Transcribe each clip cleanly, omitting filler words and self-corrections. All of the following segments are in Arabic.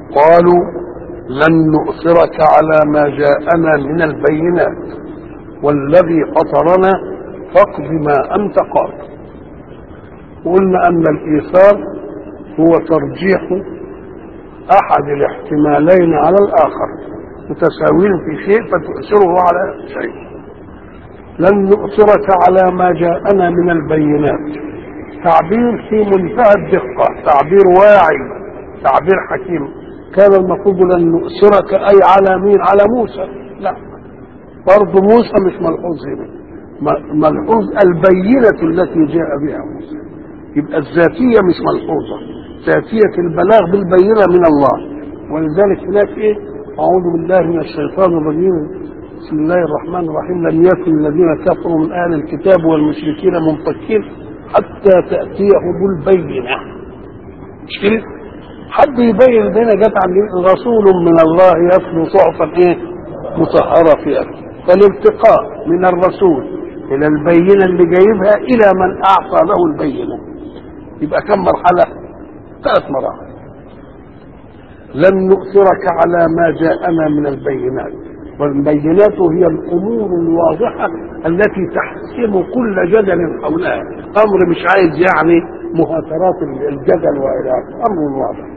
قالوا لن نؤثرك على ما جاءنا من البينات والذي فطرنا فاقض ما أنت قاض. قلنا أن الإيثار هو ترجيح أحد الاحتمالين على الآخر، متساوين في شيء فتؤثره على شيء. لن نؤثرك على ما جاءنا من البينات، تعبير في منتهى الدقة، تعبير واعي، تعبير حكيم. كان المفروض لن نؤثرك أي على مين؟ على موسى. لا، برضه موسى مش ملحوظ هنا، ملحوظ البينة التي جاء بها موسى. يبقى الذاتية مش ملحوظة، ذاتية البلاغ بالبينة من الله. ولذلك هناك ايه؟ أعوذ بالله من الشيطان الرجيم، بسم الله الرحمن الرحيم. لم يكن الذين كفروا من أهل الكتاب والمشركين منفكين حتى تأتيهم البينة. مش كده؟ حد يبين لنا جت عن رسول من الله يتلو صحفا ايه؟ مطهرة فيها. فالارتقاء من الرسول إلى البينة اللي جايبها إلى من أعطى له البينة يبقى كم مرحلة؟ 3 مراحل. لن نؤثرك على ما جاءنا من البينات، والبينات هي الأمور الواضحة التي تحسم كل جدل حولها. أمر مش عايز يعني مهاترات الجدل وإلى أمر واضح.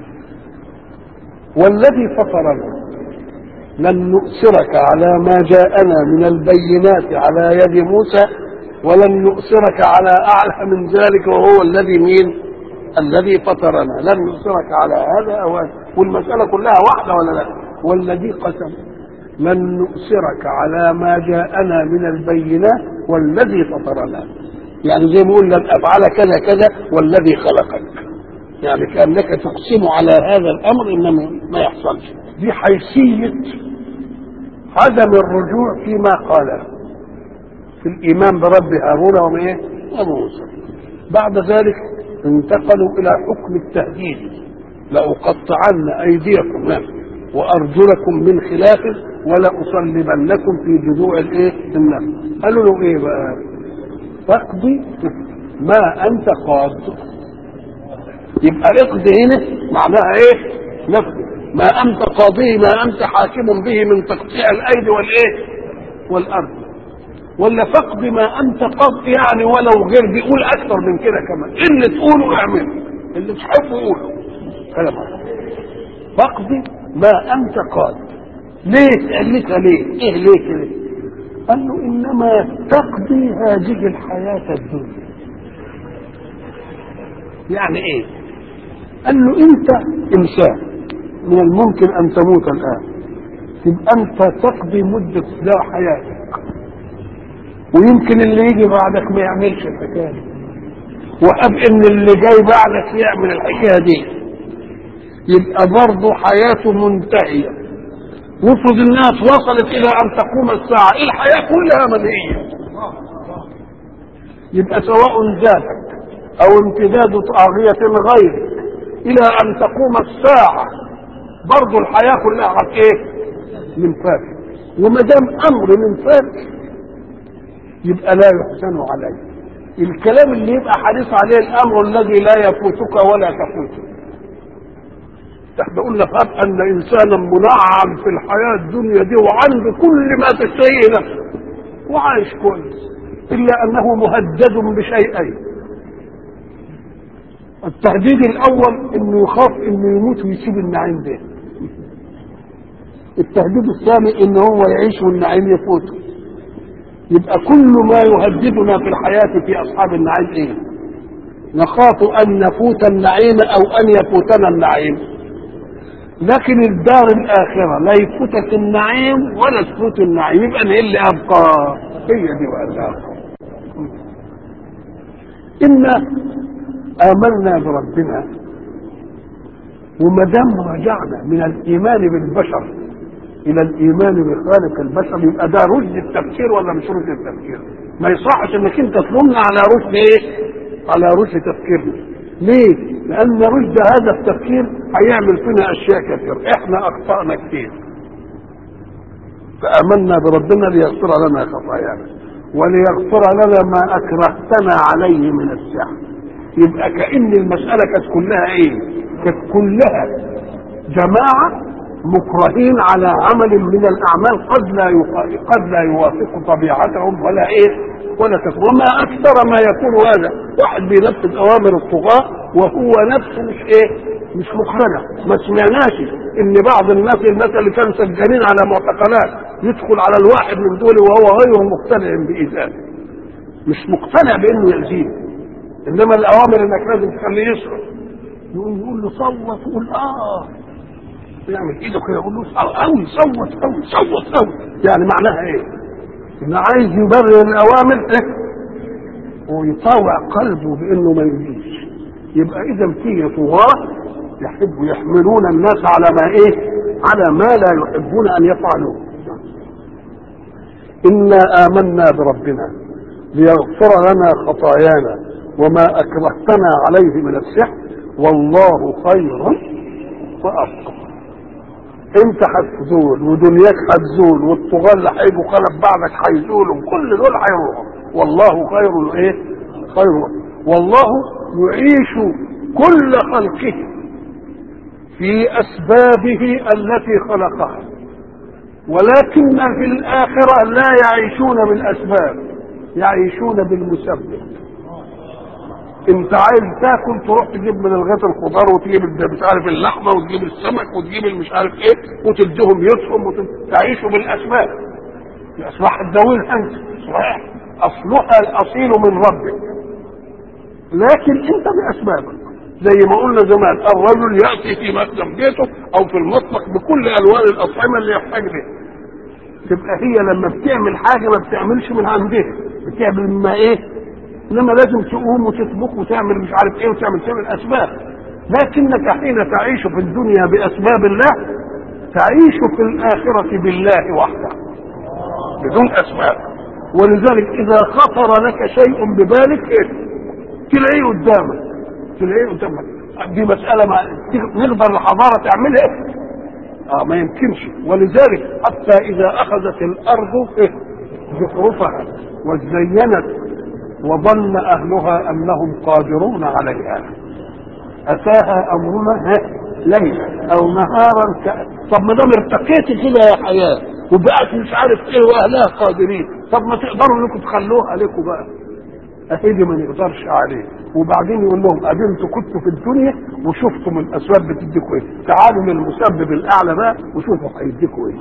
والذي فطرنا لن نؤثرك على ما جاءنا من البينات على يد موسى، ولن نؤثرك على أعلى من ذلك وهو الذي مين؟ الذي فطرنا. لن نؤثرك على هذا أو هذا، والمسألة كلها واحدة ولا لا؟ والذي قسم لن نؤثرك على ما جاءنا من البينات والذي فطرنا، يعني زي ما يقول لن أفعل كذا كذا والذي خلقك، يعني كأنك تقسم على هذا الأمر إنما ما يحصلش. دي حيثية عدم الرجوع فيما قاله في الإيمان برب هارون وموسى. بعد ذلك انتقلوا إلى حكم التهديد، لأقطعن أيديكم وأرجلكم من خلاف ولأصلبنكم في جذوع النخل. قالوا له إيه بقى؟ فاقضي ما أنت قاض. يبقى اقضي هنا معناها إيه؟ نفذ ما أنت قاضيه، ما أنت حاكم به من تقطيع الأيدي والأرض. ولا فقد ما أنت قاض يعني ولو غير بيقول أكثر من كده كمان، اللي تقوله اعمله، اللي تحبه قوله. كلام فقد ما أنت قاض. ليه؟ قالتها ليه؟ إيه ليه كده؟ قال له إنما تقضي هذه الحياة الدنيا. يعني إيه؟ قال له أنت إنسان من الممكن أن تموت الآن، تبقى أنت تقضي مدة لا حياتك، ويمكن اللي يجي بعدك ما يعملش الحكاية دي، وأب إن اللي جاي بعدك يعمل الحكاية دي، يبقى برضه حياته منتهية. وافرض إنها وصلت إلى أن تقوم الساعة، الحياة كلها منهية. يبقى سواء ذاتك أو امتداد طاغية غيرك إلى أن تقوم الساعة برضو الحياة كلها من فاتح. وما دام أمر من فاتح يبقى لا يحسن عليه. الكلام اللي يبقى حريص عليه الأمر الذي لا يفوتك ولا تفوتك. احنا قلنا فقط أن إنسانا منعم في الحياة الدنيا دي وعنده كل ما تشتهيه نفسه وعايش كويس، إلا أنه مهدد بشيئين. التهديد الأول إنه يخاف إنه يموت ويسيب النعيم ده. التهديد الثاني إنه هو يعيش والنعيم يفوته. يبقى كل ما يهددنا في الحياة في أصحاب النعيم نخاف أن نفوت النعيم أو أن يفوتنا النعيم. لكن الدار الآخرة لا يفوتك النعيم ولا تفوت النعيم، يبقى أنا اللي أبقى هي دي ولا أبقى. إنا آمنا بربنا، وما دام رجعنا من الإيمان بالبشر إلى الإيمان بخالق البشر يبقى ده رشد التفكير ولا مش رشد التفكير؟ ما يصحش إنك أنت تلومنا على رشد على رشد تفكيرنا. ليه؟ لأن رشد هذا التفكير هيعمل فينا أشياء كثير، إحنا أخطأنا كثير. فآمنا بربنا ليغفر لنا خطايانا وليغفر لنا ما أكرهتنا عليه من السحر. يبقى كأن المسألة كانت كلها كانت كلها جماعة مكرهين على عمل من الأعمال قد لا يوافق طبيعتهم ولا ولا تكون. وما أكثر ما يكون هذا واحد بينفذ أوامر الطغاة وهو نفسه مش مقتنع. ما سمعناش إن بعض الناس اللي كانوا سجانين على معتقلات يدخل على الواحد من دول وهو غير مقتنع بإيذائه، مش مقتنع بإنه يأذيه، إنما الأوامر إنك لازم تخليه يصرف، يقول له صوت، يقول يعمل ايده كده يقول له قوي صوت قوي صوت قوي. يعني معناها انه عايز يبرر الاوامر ويطاوع قلبه بانه ما يجيش. يبقى اذا فيه طغاة يحبوا يحملون الناس على ما على ما لا يحبون ان يفعلوه. انا امنا بربنا ليغفر لنا خطايانا وما اكرهتنا عليه من السحر والله خير وابقى. انت هتزول ودنياك هتزول والطغاة اللي هيجوا خلف بعدك هيزولوا وكل دول هيروحوا، والله خير خير. والله يعيش كل خلقه في اسبابه التي خلقها، ولكن في الاخره لا يعيشون بالاسباب، يعيشون بالمسبب. انت عايز تاكل تروح تجيب من الغيط الخضار وتجيب مش عارف اللحمه وتجيب السمك وتجيب مش عارف وتديهم يصهم تعيشوا بالاسباب. الاسباب الدويل انت صحيح اصلها الاصيل من ربك، لكن انت باسبابك. زي ما قلنا زمان الرجل ياتي في مخدم بيته او في المطبخ بكل الوان الاطعمه اللي يحتاج بها. تبقى هي لما بتعمل حاجه ما بتعملش من عندها، بتعمل مما انما لازم تقوم وتطبخ وتعمل مش عارف وتعمل اسباب. لكنك حين تعيش في الدنيا باسباب الله تعيش في الاخره بالله وحده بدون اسباب. ولذلك اذا خطر لك شيء ببالك تلاقيه قدامك دي مساله ما نقدر الحضاره تعملها ما يمكنش. ولذلك حتى اذا اخذت الارض زخرفها وزينت وظن اهلها انهم قادرون عليها اتاها امرنا ليلا او نهارا طب ما دام ارتقيتي كده يا حياه وبقت مش عارف واهلها قادرين، طب ما تقدروا انكم تخلوها عليكم بقى. اهدي ما نقدرش عليه. وبعدين يقول لهم انتوا كنتوا في الدنيا وشفتوا الاسباب بتديكوا تعالوا من المسبب الاعلى بقى وشوفوا هيديكوا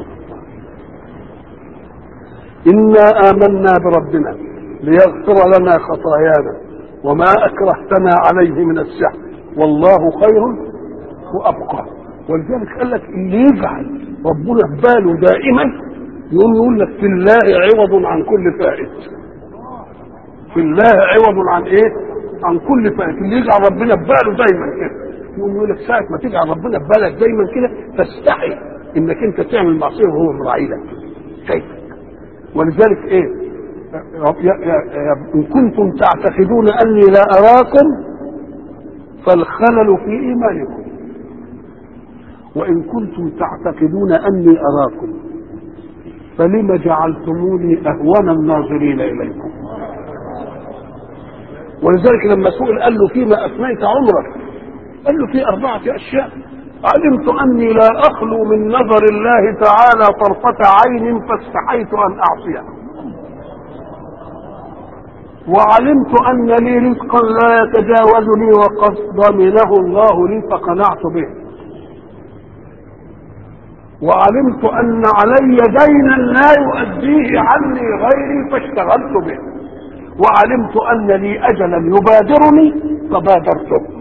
انا امنا بربنا ليغفر لنا خطايانا وما اكرهتنا عليه من السحر والله خير وابقى. ولذلك قال لك اللي يجعل ربنا في باله دائما يقول لك في الله عوض عن كل فائت. في الله عوض عن عن كل فائت. اللي يجعل ربنا في باله دايما كده يقول لك ساعه ما تجعل ربنا في بالك دايما كده تستحي انك انت تعمل معصيه وهو مراعي لك شايفك. ولذلك إن كنتم تعتقدون أني لا أراكم فالخلل في إيمانكم، وإن كنتم تعتقدون أني أراكم فلما جعلتموني أهون الناظرين إليكم. ولذلك لما سئل قال له فيما أفنيت عمرك قال له في 4 أشياء. علمت أني لا أخلو من نظر الله تعالى طرفة عين فاستحيت أن أعصيه، وعلمت أن لي رزقا لا يتجاوزني وقد ضمنه الله لي فقنعت به، وعلمت أن علي دينا لا يؤديه عني غيري فاشتغلت به، وعلمت أن لي أجلا يبادرني فبادرته.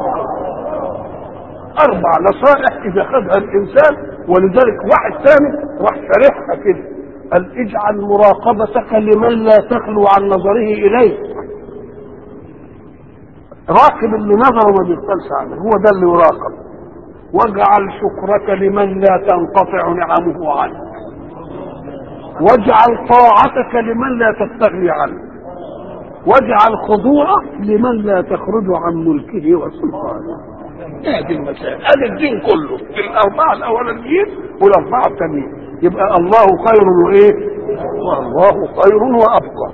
4 نصائح إذا خذها الإنسان. ولذلك واحد ثاني راح شارحها كده قال اجعل مراقبتك لمن لا تخلو عن نظره إليك. راقب اللي نظره ما بيغفلش عنه، هو ده اللي يراقب. واجعل شكرك لمن لا تنقطع نعمه عنك، واجعل طاعتك لمن لا تستغني عنه، واجعل خضوعك لمن لا تخرج عن ملكه وسلطانه. هذه المسائل، هذا الدين كله في ال4 الاولانيين وال4 الثانيين. يبقى الله خير والله خير وابقى.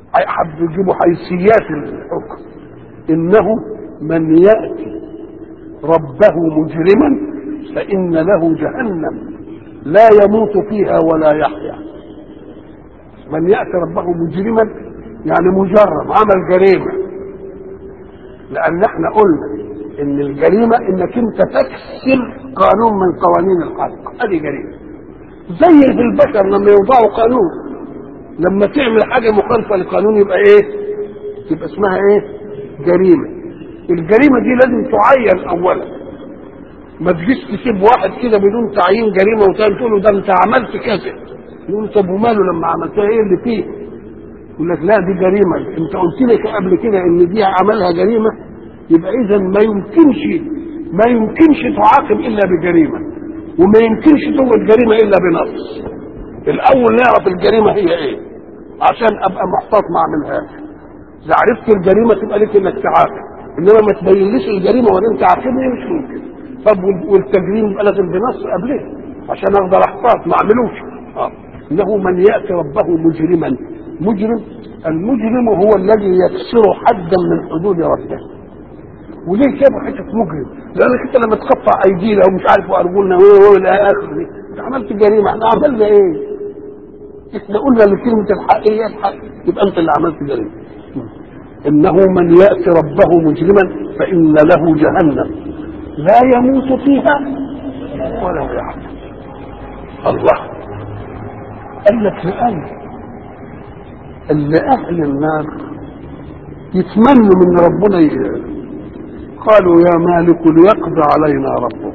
حب يجيبوا حيثيات الحكم. انه من ياتي ربه مجرما فإن له جهنم لا يموت فيها ولا يحيا. من يأتي ربه مجرما يعني مجرم عمل جريمة، لأن احنا قلنا إن الجريمة إنك أنت تكسر قانون من قوانين الخلق، هذه جريمة. زي في البشر لما يوضعوا قانون، لما تعمل حاجة مخالفة للقانون يبقى إيه؟ يبقى اسمها إيه؟ جريمة. الجريمة دي لازم تعين أولا، ما تجيش تسيب واحد كده بدون تعيين جريمة وتاني تقول له ده أنت عملت كذا، يقول طب وماله لما عملتها إيه اللي فيه؟ يقول لك لا دي جريمة، أنت قلت لك قبل كده إن دي عملها جريمة، يبقى إذا ما يمكنش تعاقب إلا بجريمة، وما يمكنش توجد جريمة إلا بنص. الأول نعرف الجريمة هي إيه عشان أبقى محتاط ما أعملهاش. إذا عرفت الجريمة تبقى لك إنك تعاقب، إنما ما تبينليش الجريمة وأنت تعاقبني مش ممكن. طب والتجريم يبقى لازم بنص قبله عشان أقدر أحتاط ما أعملوش. إنه من يأتي ربه مجرما. مجرم، المجرم هو الذي يكسر حدا من حدود ربه. وليه جابوا حته مجرم؟ لانك انت لما تقطع ايدينا ومش عارف وارجلنا والى اخره انت عملت جريمه. احنا عملنا ايه؟ احنا قلنا لكلمه الحق هي الحق، يبقى انت اللي عملت جريمه. انه من ياتي ربه مجرما فان له جهنم لا يموت فيها ولا يحيا. الله قال لك اللي اهل النار يتمنوا من ربنا قالوا يا مالك ليقضي علينا ربك.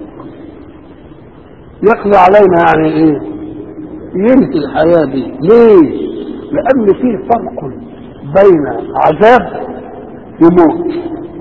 يقضي علينا يعني ايه؟ ينتهي الحياه دي. ليه؟ لان فيه فرق بين عذاب وموت.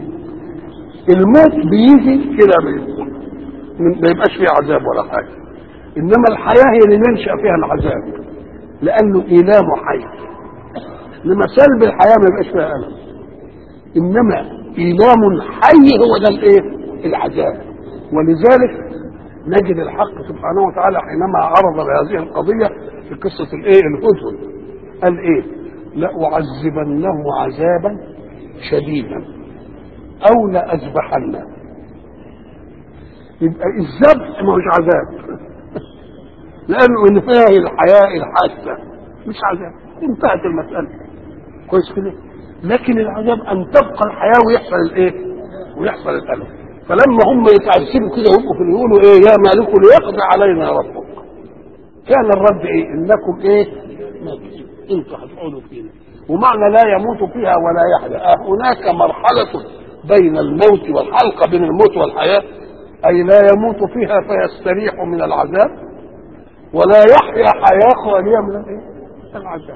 الموت بيجي كده ما يبقاش فيه عذاب ولا حاجه، انما الحياه هي اللي ينشا فيها العذاب لانه ايلام حي. انما سلب الحياه ما يبقاش فيها الم، انما إيلام حي هو ده الايه؟ العذاب. ولذلك نجد الحق سبحانه وتعالى حينما عرض بهذه القضية في قصة الايه؟ الهدهد، قال ايه؟ لأعذبنه عذابا شديدا او لأذبحنه. يبقى الذبح ما هوش عذاب لانه انتهى الحياة الحادة مش عذاب، انتهت المسألة كويس كده. لكن العذاب ان تبقى الحياه ويحصل الايه؟ ويحصل الالم. فلما هم يتعذبوا كده ويبقوا في يقولوا ايه؟ يا مالك ليقضي علينا ربك. كان الرد ايه؟ انكم ايه؟ انتوا هتقعدوا فينا. ومعنى لا يموت فيها ولا يحيا، هناك مرحله بين الموت والحلقه بين الموت والحياه، اي لا يموت فيها فيستريح من العذاب ولا يحيا حياه خاليه من الايه؟ العذاب.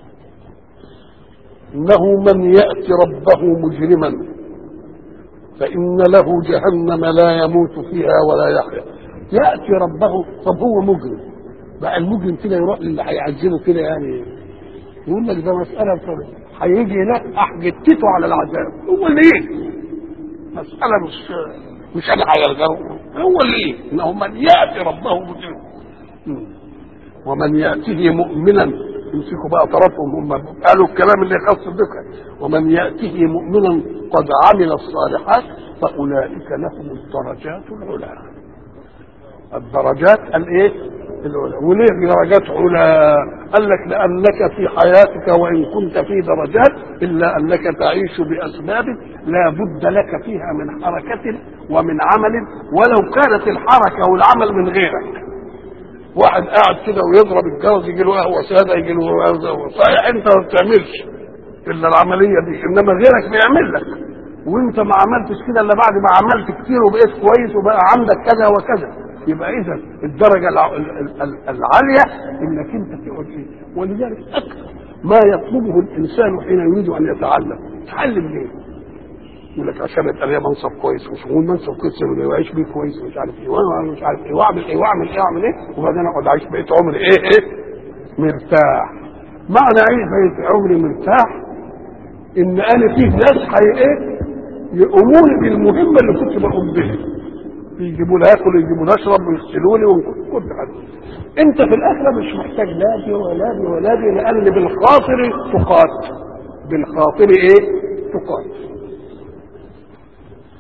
إنه من يأتي ربه مجرما فإن له جهنم لا يموت فيها ولا يحيا. يأتي ربه، طب هو مجرم بقى، المجرم كده يروح للي هيعذبه كده يعني يقول لك ده مسألة هيجي هناك أحجتته على العذاب. هو اللي ايه؟ مسألة مش أنا هيرجعه، هو اللي ايه؟ إنه من يأتي ربه مجرما. ومن يأتيه مؤمنا، يمسكوا بقى طرفهم، هم قالوا الكلام اللي يخص بك. ومن يأته مؤمنا قد عمل الصالحات فأولئك لهم الدرجات العلى. الدرجات الايه؟ العلى. وليه درجات علا؟ قال لك لأنك في حياتك وإن كنت في درجات إلا أنك تعيش بأسباب لا بد لك فيها من حركة ومن عمل، ولو كانت الحركة والعمل من غيرك. واحد قاعد كده ويضرب الجرس يجي له قهوه ساده، يجي له قهوه صحيح انت ما بتعملش الا العمليه دي، انما غيرك بيعمل لك، وانت ما عملتش كده الا بعد ما عملت كتير وبقيت كويس وبقى عندك كذا وكذا. يبقى اذا الدرجه العاليه انك انت تقعد فيه. ولذلك اكثر ما يطلبه الانسان حين يريد ان يتعلم، تعلم ليه؟ يقول لك عشان يبقى ليا منصب كويس وشغل منصب كويس ويعيش بيه كويس ومش عارف ايه وانا مش عارف ايه واعمل ايه واعمل ايه واعمل ايه، وبعدين اقعد اعيش بقيت عمري ايه مرتاح. معنى اعيش بقيت عمري مرتاح ان انا فيه ناس ايه يقوموا لي بالمهمه اللي كنت بقوم بها، يجيبوا لي اكل ويجيبوا لي اشرب ويغسلوا لي وكل حاجه. انت في الاخره مش محتاج لا دي ولا دي ولا دي، لان بالخاطر تقات. بالخاطر ايه؟ تقات.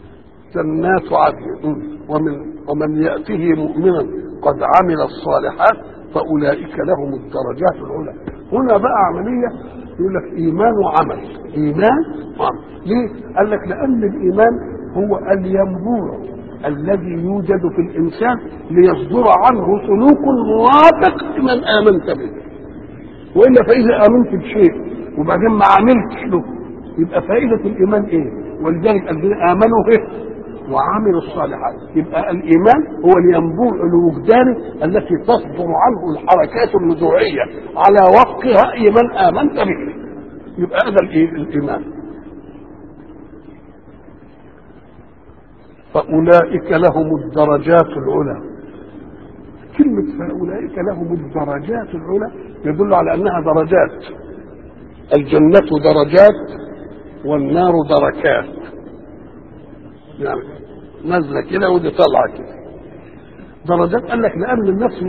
جنات عدن ومن يأته مؤمنا قد عمل الصالحات فأولئك لهم الدرجات العلى. هنا بقى عملية يقول لك إيمان وعمل، إيمان وعمل. ليه؟ قال لك لأن الإيمان هو الينبوع الذي يوجد في الإنسان ليصدر عنه سلوك موافق لمن آمنت به. وإلا فإذا آمنت بشيء وبعدين ما عملتش له يبقى فائدة الإيمان إيه؟ ولذلك الذين آمنوا به وعملوا الصالحات. يبقى الإيمان هو الينبوع الوجداني التي تصدر عنه الحركات النزوعية على وفق رأي من آمنت به. يبقى هذا الإيمان. فأولئك لهم الدرجات العلى. كلمة فأولئك لهم الدرجات العلى يدل على أنها درجات. الجنة درجات والنار دركات، يعني نزلة كده ودي طالعة كده. درجات قال لك لأن الناس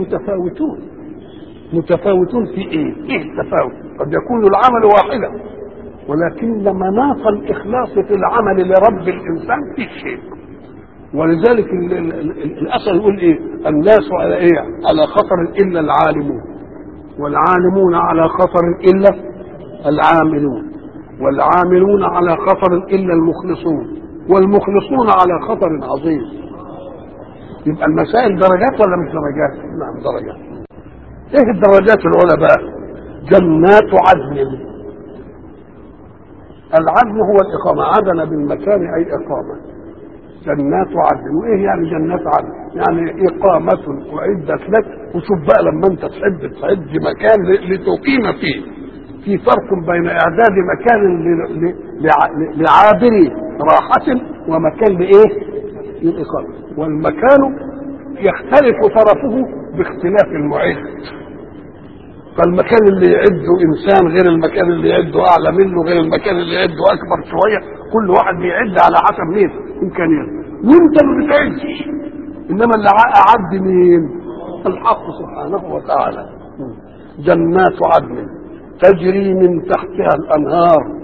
متفاوتون في إيه التفاوت؟ قد يكون العمل واحدا ولكن مناط الإخلاص في العمل لرب الإنسان في شيء. ولذلك الأصل يقول إيه؟ الناس على إيه؟ على خطر إلا العالمون، والعالمون على خطر إلا العاملون، والعاملون على خطر إلا المخلصون، والمخلصون على خطر عظيم. يبقى المسائل درجات ولا مش درجات؟ نعم درجات. ايه الدرجات العلى بقى؟ جنات عدن. العدن هو الإقامة، عدن بالمكان أي إقامة. جنات عدن. وإيه يعني جنات عدن؟ يعني إقامة أعدت لك. وشوف بقى لما أنت تحب تعد مكان لتقيم فيه، في فرق بين إعداد مكان لعابر راحة ومكان لإيه؟ للإقامة. والمكان يختلف طرفه باختلاف المعد. فالمكان اللي يعده إنسان غير المكان اللي يعده أعلى منه، غير المكان اللي يعده أكبر شوية. كل واحد بيعد على حسب مين إمكانياته، وأنت ما بتعدش. إنما اللي أعد مين؟ الحق سبحانه وتعالى. جنات عدن تجري من تحتها الأنهار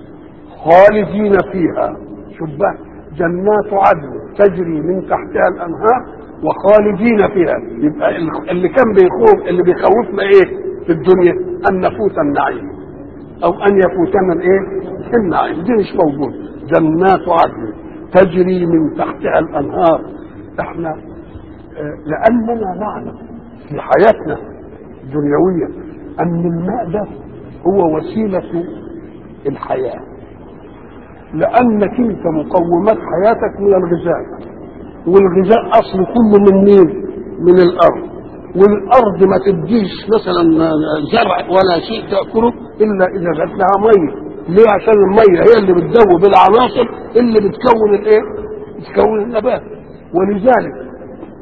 خالدين فيها. شوف بقى، جنات عدن تجري من تحتها الأنهار وخالدين فيها. يبقى اللي كان اللي بيخوفنا ايه في الدنيا؟ ان نفوت النعيم او ان يفوتنا الايه؟ النعيم. دي مش موجود. جنات عدن تجري من تحتها الأنهار. احنا لأننا نعلم في حياتنا الدنيوية أن الماء ده هو وسيلة الحياة، لأنك انت مقومات حياتك من الغذاء، والغذاء أصل كله من مين؟ من الأرض. والأرض ما تديش مثلا زرع ولا شيء تأكله إلا إذا جات لها مية. ليه؟ عشان المية هي اللي بتذوب العناصر اللي بتكون الايه؟ بتكون النبات. ولذلك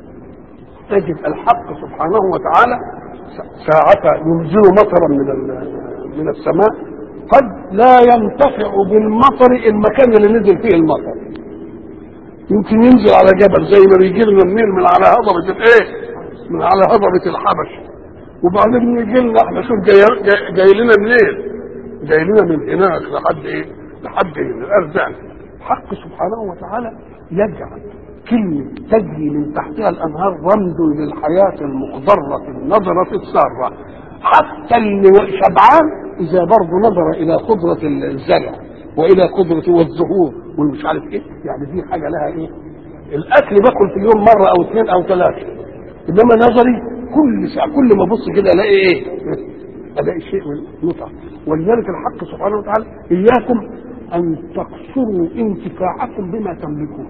تجد الحق سبحانه وتعالى ساعة ينزل مطرا من السماء قد لا ينتفع بالمطر المكان اللي نزل فيه المطر. يمكن ينزل على جبل زي ما بيجي لنا النيل من على هضبة الايه؟ من على هضبة الحبش، وبعدين يجي لنا احنا شوف جاي لنا منين؟ جاي لنا من هناك لحد ايه؟ لحد الارزاق. الحق سبحانه وتعالى يجعل كلمة تجري من تحتها الأنهار رمز للحياة المخضرة النظرة السارة. حتى اللي شبعان إذا برضه نظر إلى قدرة الزرع وإلى قدرة والزهور والمش عارف إيه، يعني دي حاجة لها إيه؟ الأكل باكل في اليوم مرة أو اثنين أو ثلاثة، إنما نظري كل ساعة كل ما أبص كده ألاقي إيه؟ ألاقي شيء من متعة. ولذلك الحق سبحانه وتعالى إياكم أن تقصروا انتفاعكم بما تملكون.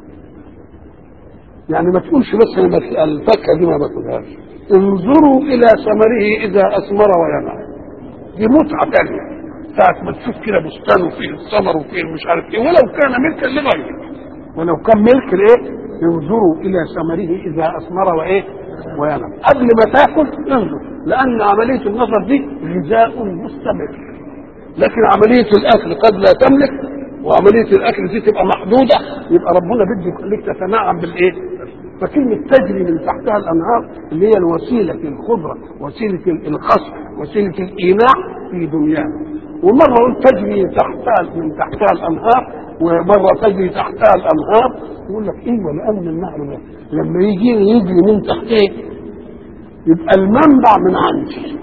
يعني ما تقولش بس الفاكهه دي ما باكلهاش، انظروا الى ثمره اذا اثمر وينعم. دي متعه ثانيه ساعه ما تشوف كده بستان وفيه الثمر وفيه مش عارف ايه، ولو كان ملكا لغيرك، ولو كان ملك لايه؟ انظروا الى ثمره اذا اثمر وايه؟ وينعم. قبل ما تاكل انظر، لان عمليه النظر دي غذاء مستمر. لكن عمليه الاكل قد لا تملك، وعمليه الاكل دي تبقى محدوده، يبقى ربنا بده يخليك تتنعم بالايه؟ فكلمه تجري من تحتها الانهار اللي هي الوسيله الخضره، وسيله القصف، وسيله الايناع في دنيانا. ومره قلت تجري من تحتها الانهار ومره تجري تحتها الانهار. يقول لك ايوه، لان النهر لما يجري من تحته يبقى المنبع من عندي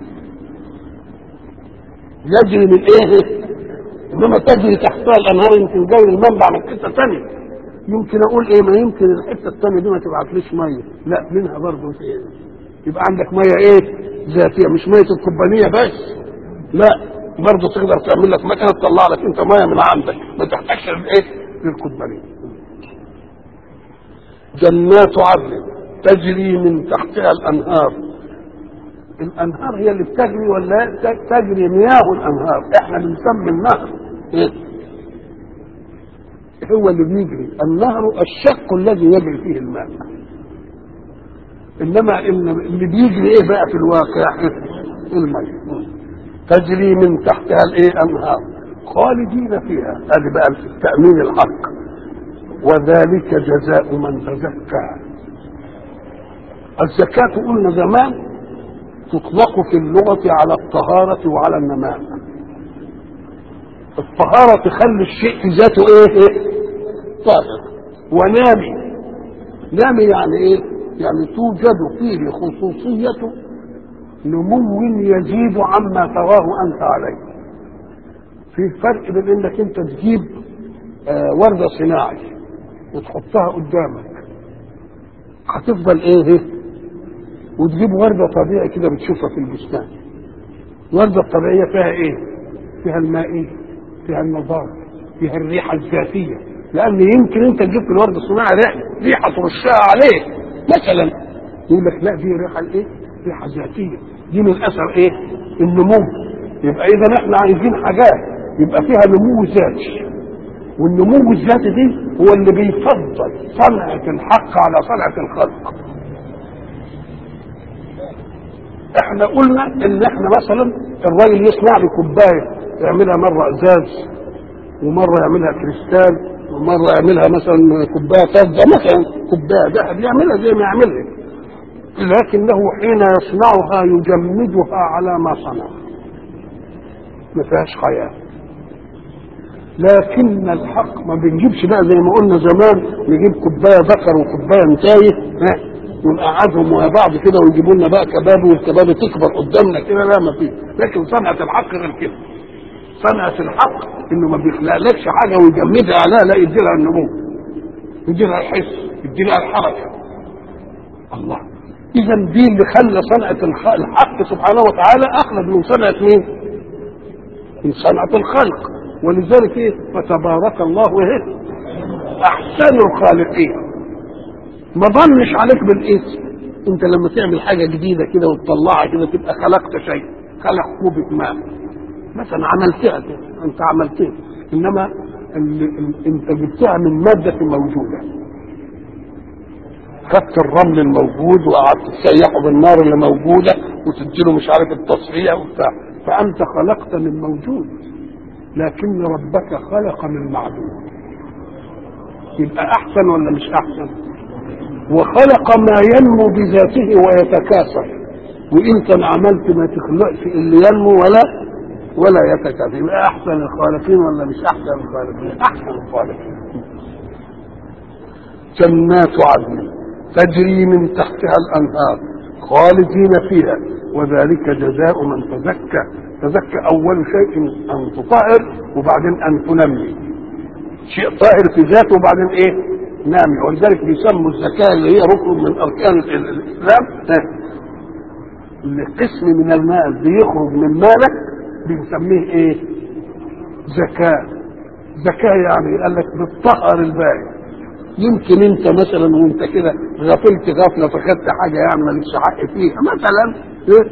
يجري من ايه؟ انما تجري تحتها الانهار يمكن جاي المنبع من حته ثانيه. يمكن اقول ايه، ما يمكن الحته الثانيه دي ما تبعتليش ميه، لا منها برضه فيه. يبقى عندك ميه ايه؟ ذاتيه، مش ميه الكوبانيه بس، لا برضه تقدر تعمل لك مكنه تطلع لك انت ميه من عندك، ما تحتاجش لايه؟ للكوبانيه. جنات عدن تجري من تحتها الانهار. الانهار هي اللي بتجري ولا تجري مياه الانهار؟ احنا بنسمي النهر إيه؟ هو اللي بيجري. النهر الشق الذي يجري فيه الماء، انما اللي بيجري ايه بقى في الواقع؟ الماء. تجري من تحتها الايه؟ انهار خالدين فيها. هذه بقى التأمين الحق. وذلك جزاء من تزكى. الزكاة قلنا زمان تطلق في اللغة على الطهارة وعلى النماء. الطهارة تخلي الشيء في ذاته ايه؟ طاهر. ونامي، نامي يعني ايه؟ يعني توجد فيه خصوصية نمو يزيد عما تراه انت عليه. في فرق بين انك انت تجيب وردة صناعي وتحطها قدامك هتفضل ايه؟ وتجيب وردة طبيعي كده بتشوفها في البستان. الوردة الطبيعية فيها ايه؟ فيها المائية، فيها النظافة، فيها الريحة الذاتية. لأن يمكن أنت تجيب في الورد الصناعي ريحة ترشها عليه مثلا، يقول لك لا دي ريحة الايه؟ ريحة ذاتية، دي من أثر ايه؟ النمو. يبقى إذا احنا عايزين حاجات يبقى فيها نمو ذاتي، والنمو الذاتي دي هو اللي بيفضل صنعة الحق على صنعة الخلق. احنا قلنا ان احنا مثلا الراجل يصنع لي كوبايه يعملها مره ازاز ومره يعملها كريستال ومره يعملها مثلا كوبايه فضه مثلا كوبايه ذهب يعملها زي ما يعملها، لكنه حين يصنعها يجمدها على ما صنع، ما فيهاش حياه. لكن الحق ما بنجيبش بقى زي ما قلنا زمان نجيب كوبايه ذكر وكوبايه نتايه ونقعدهم مع بعض كده ويجيبوا لنا بقى كباب، والكباب تكبر قدامنا كده، لا ما فيه. لكن صنعة الحق غير كده. صنعة الحق انه ما بيخلقلكش حاجه ويجمدها، لا يدي لها النمو، يدي لها الحس، يدي لها الحركه. الله، اذا دي اللي خلى صنعة الحق سبحانه وتعالى اخلد من صنعة مين؟ من صنعة الخلق. ولذلك ايه؟ فتبارك الله ايه؟ احسن الخالقين. ما ظنش عليك بالاسم. انت لما تعمل حاجه جديده كده وتطلعها كده تبقى خلقت شيء، خلق كوبة ماء مثلا عملتها كده، انت عملتها، انما انت جبتها من ماده موجوده. خدت الرمل الموجود وقعدت تسيحه بالنار اللي موجوده وتديله مش عارف التصفيه وبتاع، فانت خلقت من موجود، لكن ربك خلق من معدوم. يبقى احسن ولا مش احسن؟ وخلق ما ينمو بذاته ويتكاثر، وانت عملت ما تخلقش اللي ينمو ولا يتكاثر. يبقى احسن الخالقين ولا مش احسن الخالقين؟ احسن الخالقين. جنات عدن تجري من تحتها الانهار خالدين فيها وذلك جزاء من تزكى. تزكى اول شيء ان تطهر وبعدين ان تنمي شيء طاهر في ذاته وبعدين ايه؟ نامي. ولذلك بيسموا الزكاة اللي هي ركن من أركان الإسلام، القسم من المال بيخرج من مالك بنسميه إيه؟ زكاة. زكاة يعني قال لك بتطهر الباقي. يمكن أنت مثلا وأنت كده غفلت غفلة فخدت حاجة يعني مالكش حق فيها مثلا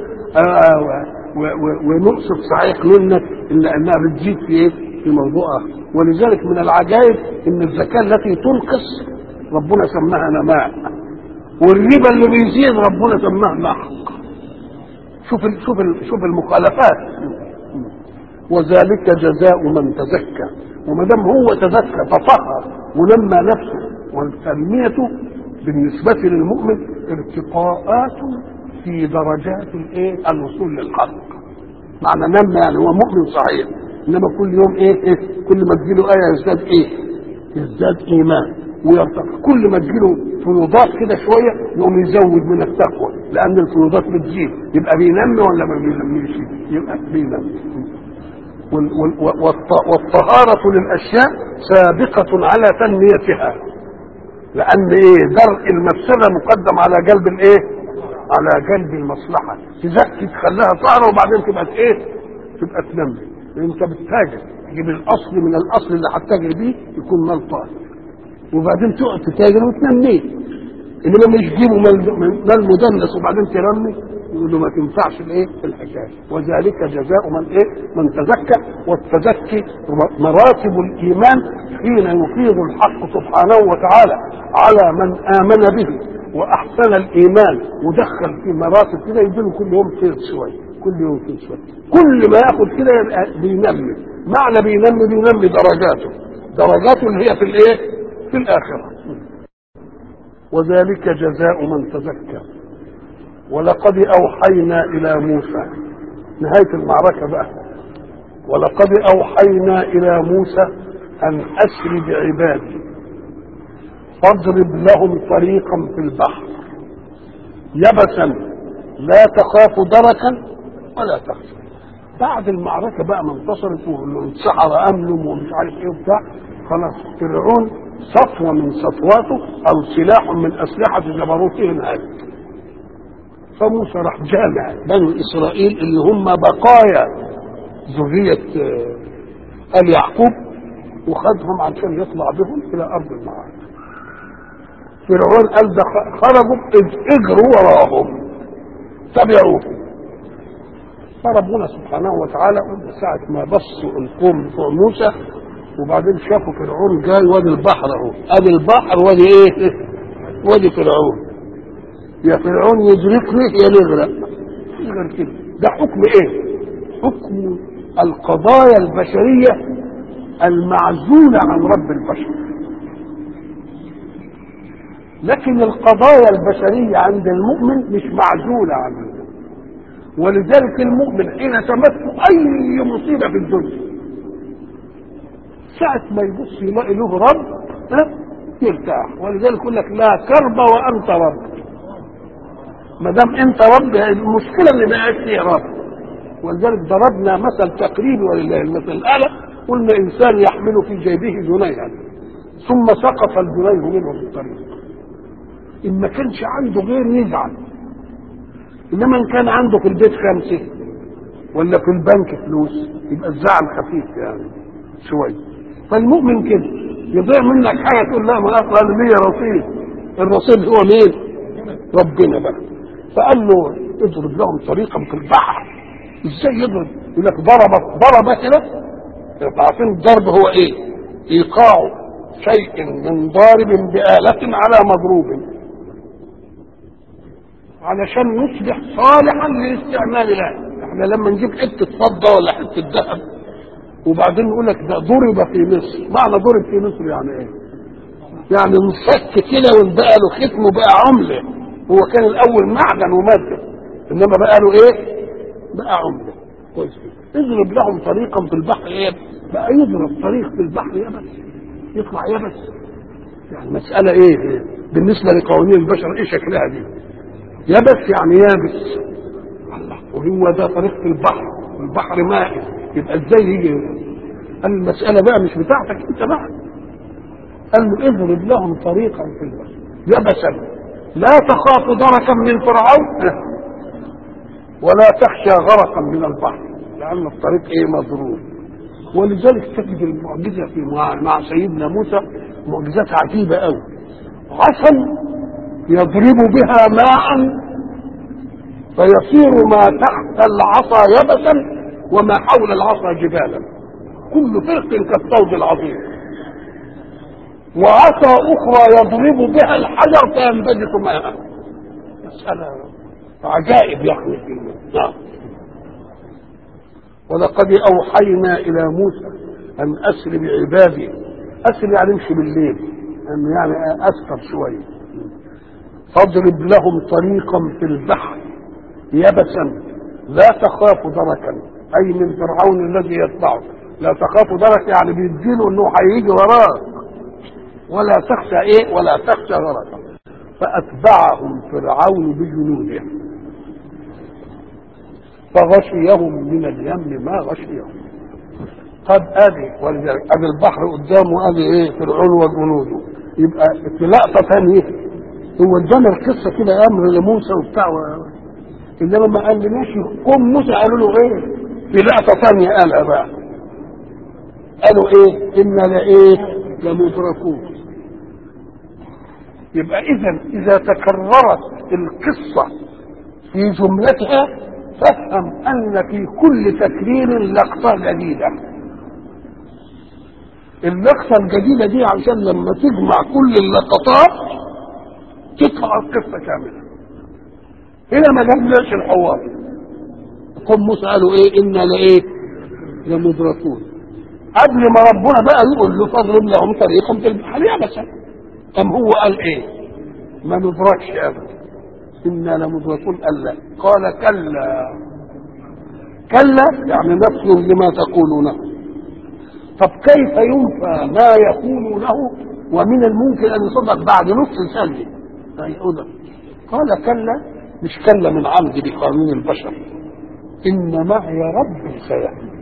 ونقصد صحيح منك إلا أنها بتزيد في إيه؟ في موضوع آخر. ولذلك من العجائب ان الزكاه التي تنقص ربنا سماها نماء، والربا اللي بيزيد ربنا سماه محق. شوف المخالفات. وذلك جزاء من تزكى. وما دام هو تزكى تطهر ونمى نفسه، والتنميه بالنسبه للمؤمن ارتقاءات في درجات الايه؟ الوصول للحق. معنى نمى يعني هو مؤمن صحيح، انما كل يوم ايه كل ما تجيله ايه يزداد ايه؟ يزداد ايمان ويرتقي. كل ما تجيله فيوضات كده شويه يقوم يزود من التقوى، لان الفيوضات بتزيد، يبقى بينمي ولا ما بينميش؟ يبقى بينمي. والطهارة للأشياء سابقة على تنميتها، لأن إيه؟ درء المفسدة مقدم على جلب الإيه؟ على جلب المصلحة. تزكي تخليها طهرة وبعدين تبقى إيه؟ تبقى تنمي. أنت بتتاجر تجيب الأصل من الأصل اللي هتتاجر بيه يكون مال طاهر، وبعدين تقعد تتاجر وتنميه. إنما مش تجيبه مال مدنس وبعدين ترمي، يقول له ما تنفعش الايه الحكايه. وذلك جزاء من ايه؟ من تزكى. والتزكي مراتب الايمان حين يفيض الحق سبحانه وتعالى على من امن به واحسن الايمان ودخل في مراتب كده، يديله كل يوم فيض شويه، كل يوم فيض شويه، كل ما ياخد كده يبقى بينمي. معنى بينمي درجاته اللي هي في الايه؟ في الاخره. وذلك جزاء من تزكى. ولقد أوحينا إلى موسى، نهاية المعركة بقى، ولقد أوحينا إلى موسى أن أسر بعبادي فاضرب لهم طريقا في البحر يبسا لا تخاف دركا ولا تخشى. بعد المعركة بقى ما انتصرت والسحرة أمنوا ومش عارف إيه وبتاع، خلاص فرعون صفوة من صفواته أو سلاح من أسلحة جبروته انهارت. فموسى راح جامع بنو إسرائيل اللي هم بقايا ذرية آل يعقوب وخدهم عشان يطلع بهم إلى أرض المعارك. فرعون قال ده خرجوا اجروا وراهم تبعوهم. فربنا سبحانه وتعالى ساعة ما بصوا القوم بتوع موسى وبعدين شافوا فرعون جاي وادي البحر اهو، ادي البحر وادي ايه؟ وادي فرعون. يا فرعون يدركني يا نغرق، غير كده. ده حكم ايه؟ حكم القضايا البشرية المعزولة عن رب البشر. لكن القضايا البشرية عند المؤمن مش معزولة عنه، ولذلك المؤمن حين تمسه اي مصيبة في الدنيا ساعة ما يبص يلاقي له رب يرتاح. ولذلك يقول لك لا كرب وانت رب. ما دام انت رب المشكله اللي بقت فيها رب. ولذلك ضربنا مثل تقريبي ولله المثل الاعلى، قلنا انسان يحمل في جيبه جنيها ثم سقط الجنيه منه في الطريق، ان ما كانش عنده غير يزعل، انما ان كان عنده في البيت 5 ولا في البنك فلوس يبقى الزعل خفيف يعني شويه. فالمؤمن كده يضيع منك حاجه تقول لا ما اصلا ليا رصيد. الرصيد هو مين؟ ربنا بقى. فقال له اضرب لهم طريقا في البحر. ازاي يضرب؟ يقول لك ضرب كده. عارفين الضرب هو ايه؟ ايقاع شيء من ضارب بآلة على مضروب علشان يصبح صالحا للاستعمال له. احنا لما نجيب حته فضه ولا حته ذهب وبعدين نقول لك ده ضرب في مصر، معنى ضرب في مصر يعني ايه؟ يعني انفك كده وانبقى له ختم وبقى عمله. هو كان الاول معدن وماده، انما بقى له ايه؟ بقى عمله. كويس كده. اضرب لهم طريقا في البحر ايه؟ بقى يضرب طريق في البحر يبس، يطلع يبس. يعني مساله ايه بالنسبه لقوانين البشر؟ ايه شكلها دي؟ يبس يعني يابس. الله، وهو ده طريق في البحر، البحر مائي، يبقى ازاي يجي؟ قال المساله بقى مش بتاعتك انت بقى. قال له اضرب لهم طريقا في البحر يبسا لا تخاف دركا من فرعون ولا تخشى غرقا من البحر، لان الطريق ايه؟ مضروب. ولذلك تجد المعجزه في مع سيدنا موسى معجزات عجيبه قوي. عصا يضرب بها ماء فيصير ما تحت العصا يبسا وما حول العصا جبالا، كل فرق كالطود العظيم. وعصا اخرى يضرب بها الحجر فينبجس ماء. مسألة عجائب يعني في الماء. ولقد اوحينا الى موسى ان اسر بعبادي. اسر يعني امشي بالليل، يعني اسكر شويه. فاضرب لهم طريقا في البحر يبسا لا تخاف دركا، اي من فرعون الذي يتبعه لا تخافوا درك يعني بيديله انه هيجي وراك، ولا تخشى ايه؟ ولا تخشى غرقا. فاتبعهم فرعون بجنوده فغشيهم من اليم ما غشيهم. قد ادي ولذلك ادي البحر قدامه، ادي ايه؟ فرعون وجنوده. يبقى في لقطه ثانيه هو ادانا القصه كده امر لموسى وبتاع انما ما قالناش قوم موسى قالوا له ايه؟ في لقطه ثانيه قالها بقى، قالوا ايه؟ انا لايه؟ لمدركون. يبقى اذا تكررت القصه في جملتها فافهم ان في كل تكرير لقطه جديده. اللقطه الجديده دي عشان لما تجمع كل اللقطات تقرا القصه كامله. هنا ما جابلناش الحوار. قوم موسى قالوا ايه؟ انا لايه؟ لمدركون. قبل ما ربنا بقى يقول له فاضرب لهم طريقا في البحر يابسا، قام هو قال ايه؟ ما ندركش ابدا، انا لمدركون. قال لا، قال كلا. كلا يعني نفي لما تقولونه. طب كيف ينفى ما يقولونه ومن الممكن ان يصدق بعد نص ثانيه؟ قال كلا، مش كلا من عمد بقانون البشر، ان معي ربي سيهدين.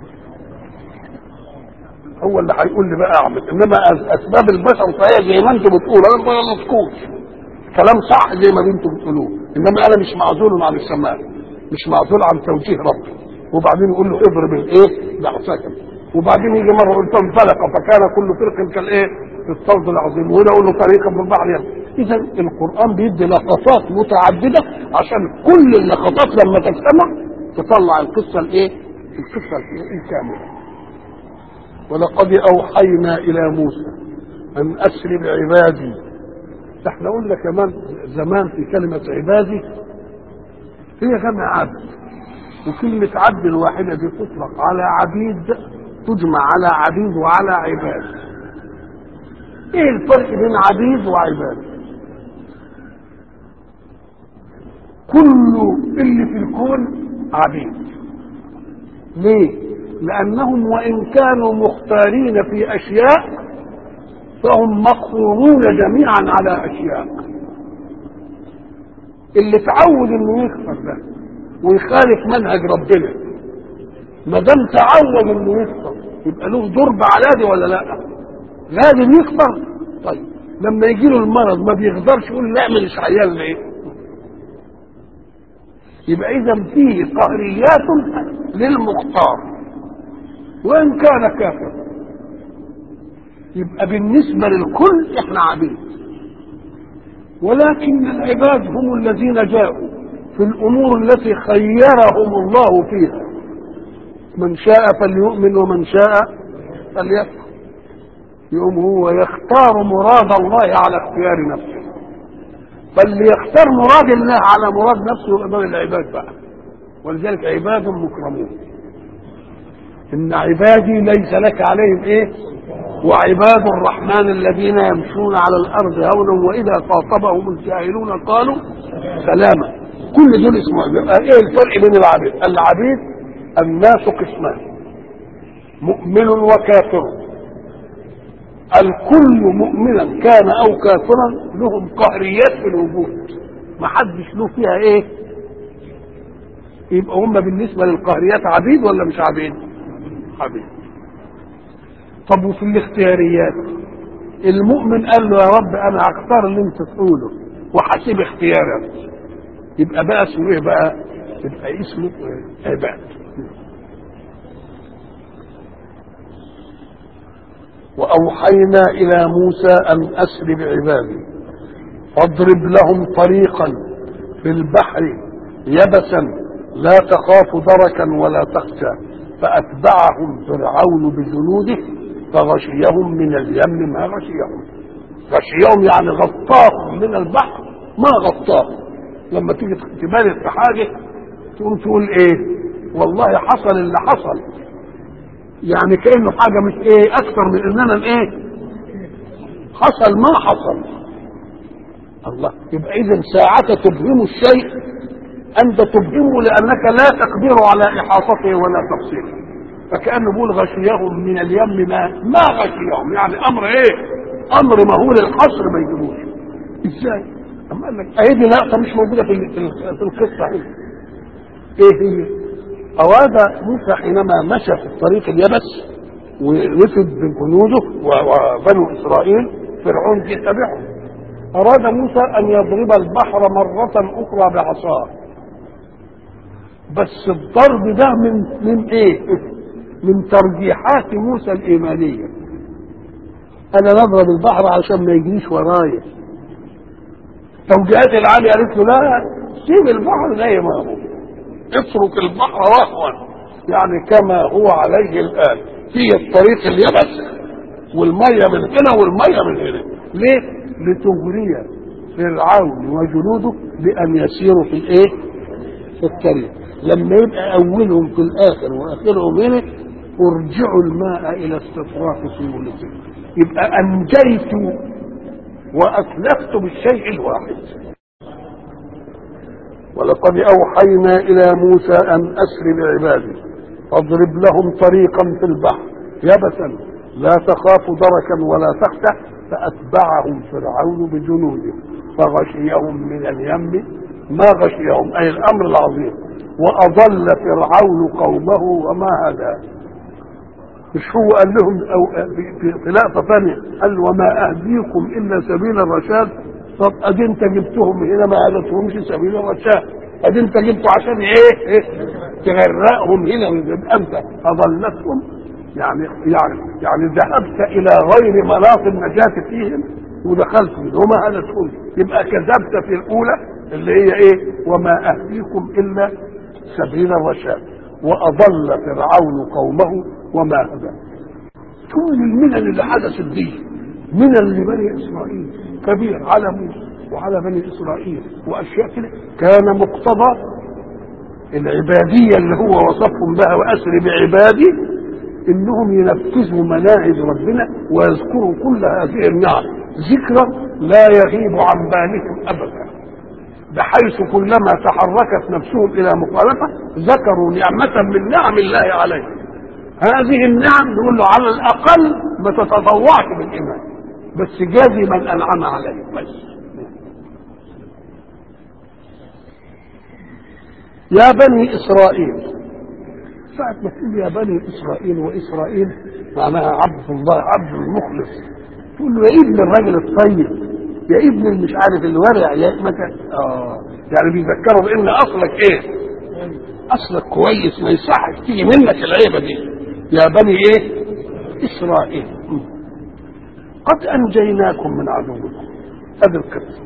هو اللي هيقول لي بقى اعمل، انما اسباب البشر فهي زي ما انتم بتقولوا، انا ما غلطكوش، كلام صح زي ما انتم بتقولوه، انما انا مش معزول عن السماء، مش معزول عن توجيه ربي. وبعدين يقول له اضرب الايه؟ بعصاك. وبعدين يجي مره قلت انطلق فكان كل فرق كالايه؟ الصوت العظيم. وهنا اقول له طريقا في البحر. اذا القران بيدي لقطات متعدده عشان كل اللقطات لما تجتمع تطلع القصه الايه؟ القصه الكامله. ولقد اوحينا الى موسى ان اسر بعبادي. احنا قلنا كمان زمان في كلمه عبادي هي جمع عبد، وكلمه عبد الواحده دي تطلق على عبيد، تجمع على عبيد وعلى عباد. ايه الفرق بين عبيد وعباد؟ كل اللي في الكون عبيد. ليه؟ لانهم وان كانوا مختارين في اشياء فهم مقصورون جميعا على اشياء. اللي تعود انه يكفر ده ويخالف منهج ربنا، ما دام تعود انه يكفر يبقى له ضرب على دي ولا لا؟ لازم يكفر. طيب لما يجي له المرض ما بيقدرش يقول لا اعمل اشعيال ليه؟ يبقى اذا فيه قهريات للمختار وان كان كافر. يبقى بالنسبه للكل احنا عبيد، ولكن العباد هم الذين جاءوا في الامور التي خيرهم الله فيها، من شاء فليؤمن ومن شاء فليكفر. يقوم هو يختار مراد الله على اختيار نفسه، فاللي يختار مراد الله على مراد نفسه امام العباد بقى. ولذلك عباد مكرمون. ان عبادي ليس لك عليهم ايه؟ وعباد الرحمن الذين يمشون على الارض هونا واذا خاطبهم الجاهلون قالوا سلاما. كل دول اسمه. ايه الفرق بين العبيد؟ العبيد الناس قسمان، مؤمن وكافر. الكل مؤمنا كان او كافرا لهم قهريات في الوجود، ما حدش له فيها ايه؟ يبقى هم بالنسبه للقهريات عبيد ولا مش عبيد؟ عبيد. طب وفي الاختياريات المؤمن قال له يا رب انا هختار اللي انت تقوله وحسيب اختيارك، يبقى بقى اسمه ايه بقى؟ يبقى اسمه عباد. واوحينا الى موسى ان اسر بعبادي فاضرب لهم طريقا في البحر يبسا لا تخاف دركا ولا تخشى فاتبعهم فرعون بجنوده فغشيهم من اليم ما غشيهم. غشيهم يعني غطاهم من البحر ما غطاهم. لما تيجي تبالغ في حاجه تقوم تقول ايه؟ والله حصل اللي حصل، يعني كانه حاجه مش ايه اكثر من اننا ايه؟ حصل ما حصل. الله. يبقى اذا ساعة تبهم الشيء انت تبهمه لانك لا تقدر على احاطته ولا تفصيله، فكأنه بيقول غشيهم من اليم ما غشيهم، يعني امر ايه؟ امر مهول الحصر ما يجيبوش. ازاي؟ اما قال لك اهي لقطه مش موجوده في القصه هنا. ايه هي؟ اراد موسى حينما مشى في الطريق اليبس ورفد بجنوده وبنو اسرائيل فرعون يتبعهم، اراد موسى ان يضرب البحر مره اخرى بعصاه، بس الضرب ده من ايه؟ من ترجيحات موسى الايمانيه. انا نضرب البحر عشان ما يجريش ورايا. توجيهات العالية قالت له لا، سيب البحر زي ما هو، اترك البحر رهوا، يعني كما هو عليه الان، في الطريق اليبس والميه من هنا والميه من هنا. ليه؟ لتغري فرعون وجنوده بان يسيروا في الايه؟ في الطريق. لما يبقى اولهم في الاخر واخرهم هنا، ارجعوا الماء الى استطراق سيولته، يبقى انجيت وأتلفت بالشيء الواحد. ولقد أوحينا إلى موسى أن أسر بعبادي فاضرب لهم طريقا في البحر يبسا لا تخاف دركا ولا تخشى، فأتبعهم فرعون بجنوده فغشيهم من اليم ما غشيهم، أي الأمر العظيم. وأضل فرعون قومه وما هدى. مش هو قال لهم أو في لقطة ثانية قال وما أهديكم إلا سبيل الرشاد؟ طب أدي أنت جبتهم هنا ما هدتهمش سبيل الرشاد، أدي أنت جبته عشان إيه؟ تغرقهم هنا، يبقى أنت أضلتهم، يعني ذهبت إلى غير مناط النجاة فيهم ودخلت وما هدتهم، يبقى كذبت في الأولى اللي هي إيه؟ وما أهديكم إلا سبيل الرشاد وأضل فرعون قومه وما هدى. كل المنن اللي حدثت دي منن لبني اسرائيل كبير على موسى وعلى بني اسرائيل واشياء كده، كان مقتضى العباديه اللي هو وصفهم بها واسر بعبادي انهم ينفذوا مناهج ربنا ويذكروا كل هذه النعم ذكرا لا يغيب عن بالهم ابدا، بحيث كلما تحركت نفسهم الى مخالفه ذكروا نعمه من نعم الله عليهم. هذه النعم نقول له على الاقل ما تتطوعش بالايمان، بس جازي من انعم عليه بس. يا بني اسرائيل، ساعة ما تقول يا بني اسرائيل، واسرائيل معناها عبد الله، عبد المخلص، تقول له يا ابن الرجل الطيب، يا ابن المش عارف الورع، يا متى يعني بيذكروا بان اصلك ايه؟ اصلك كويس، ما يصحش تيجي منك العيبه دي. يا بني ايه؟ اسرائيل قد انجيناكم من عدوكم، هذا القصه،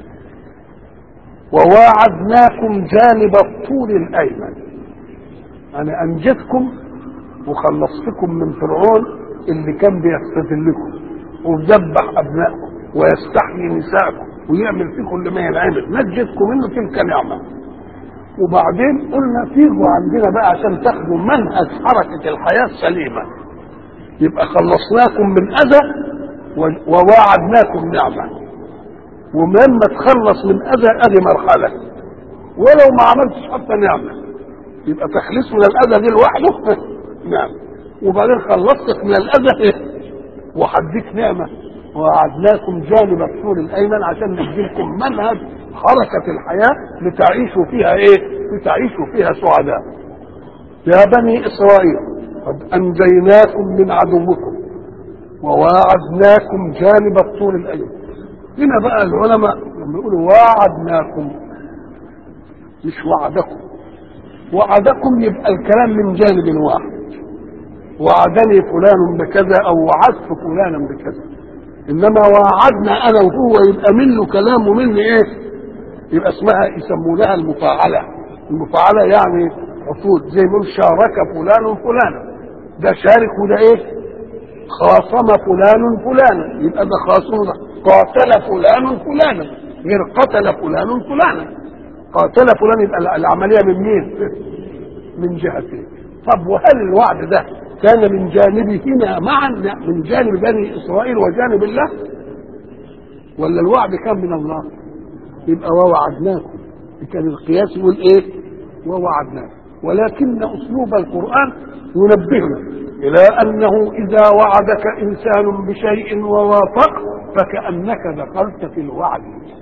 وواعدناكم جانب الطور الايمن. انا انجدكم وخلصتكم من فرعون اللي كان بيستذلكم ويذبح ابنائكم ويستحيي نساءكم ويعمل فيكم اللي ما ينعمل، نجدكم منه تلك نعمه. وبعدين قلنا تيجوا عندنا بقى عشان تاخدوا منهج حركه الحياه السليمه، يبقى خلصناكم من اذى وواعدناكم نعمه. ومما تخلص من اذى ادي مرحله، ولو ما عملتش حتى نعمه يبقى تخلص من الاذى دي لوحده نعم، وبعدين خلصتك من الاذى وحديك نعمه. ووعدناكم جانب الطور الايمن عشان نديلكم منهج حركه الحياه لتعيشوا فيها ايه؟ لتعيشوا فيها سعداء. يا بني اسرائيل قد انجيناكم من عدوكم وواعدناكم جانب الطور الايمن. هنا بقى العلماء لما يقولوا واعدناكم مش وعدكم، وعدكم يبقى الكلام من جانب واحد، وعدني فلان بكذا او وعدت فلانا بكذا، انما وعدنا انا وهو يبقى منه كلام ومنه ايه؟ يبقى اسمها يسمونها المفاعله. المفاعله يعني عقود، زي ما شارك فلان فلانا، ده شارك وده ايه؟ خاصم فلان فلانا، يبقى ده خاصم. قاتل فلان فلانا غير قتل فلان فلانا، قاتل فلان يبقى العمليه من مين؟ من جهتين. طب وهل الوعد ده كان من جانبهما معا، من جانب بني اسرائيل وجانب الله، ولا الوعد كان من الله؟ يبقى ووعدناكم، كان القياس يقول ايه؟ ووعدناكم. ولكن أسلوب القرآن ينبهنا إلى أنه إذا وعدك إنسان بشيء ووافق فكأنك دخلت في الوعد،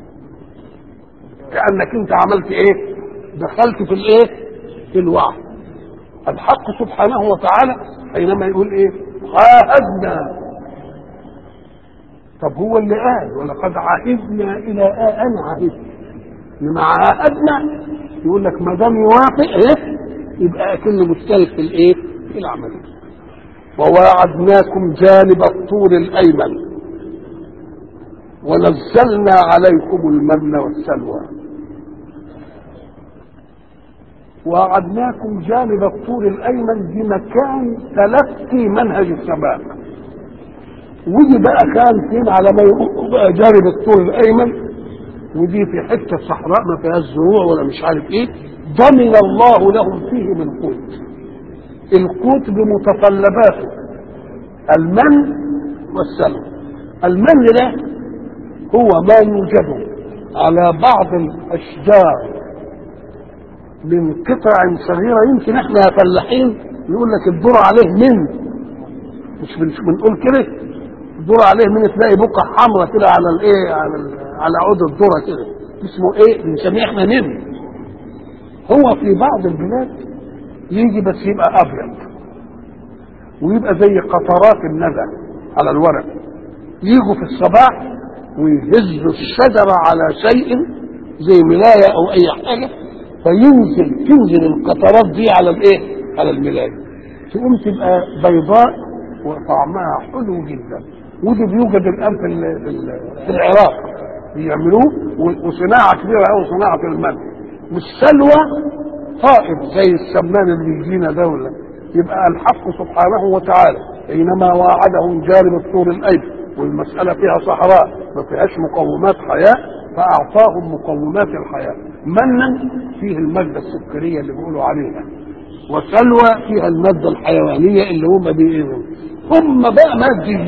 كأنك أنت عملت إيه؟ دخلت في الإيه؟ في الوعد. الحق سبحانه وتعالى حينما يقول إيه؟ عاهدنا. طب هو اللي قال ولقد عهدنا إلى أن عهدنا، لما عاهدنا يقول لك ما دام يوافق إيه؟ يبقى أكنه مشترك في الإيه؟ في العملية. وواعدناكم جانب الطور الأيمن ونزلنا عليكم المن والسلوى. ووعدناكم جانب الطور الأيمن بمكان تلقي منهج السباق، ودي بقى كان فين على ما بقى جانب الطور الأيمن، ودي في حتة صحراء ما فيهاش زروع ولا مش عارف ايه، ضمن الله لهم فيه من قوت، القوت بمتطلباته المن والسلوى. المن ده هو ما يوجد على بعض الاشجار من قطع صغيره، يمكن احنا فلاحين يقول لك الذره عليه من، مش بنقول كده الذره عليه من، تلاقي بقع حمراء كده على الايه، على عود الذره كده، اسمه ايه؟ بنسميه احنا من. هو في بعض البلاد يجي بس يبقى ابيض ويبقى زي قطرات الندى على الورق، يجوا في الصباح ويهزوا الشجرة على شيء زي ملاية او اي حاجة، تنزل القطرات دي على الايه؟ على الملاية، تقوم تبقى بيضاء وطعمها حلو جدا. وده بيوجد الان في العراق بيعملوه، وصناعة كبيرة او صناعة المن. والسلوى طائر زي السمان اللي يجينا دولة. يبقى الحق سبحانه وتعالى حينما وعدهم جانب الطور الايمن والمسألة فيها صحراء ما فيهاش مقومات حياة، فأعطاهم مقومات الحياة، منا فيه المادة السكرية اللي بيقولوا عليها، وسلوى فيها المادة الحيوانية اللي هم بيقولوا. هم بقى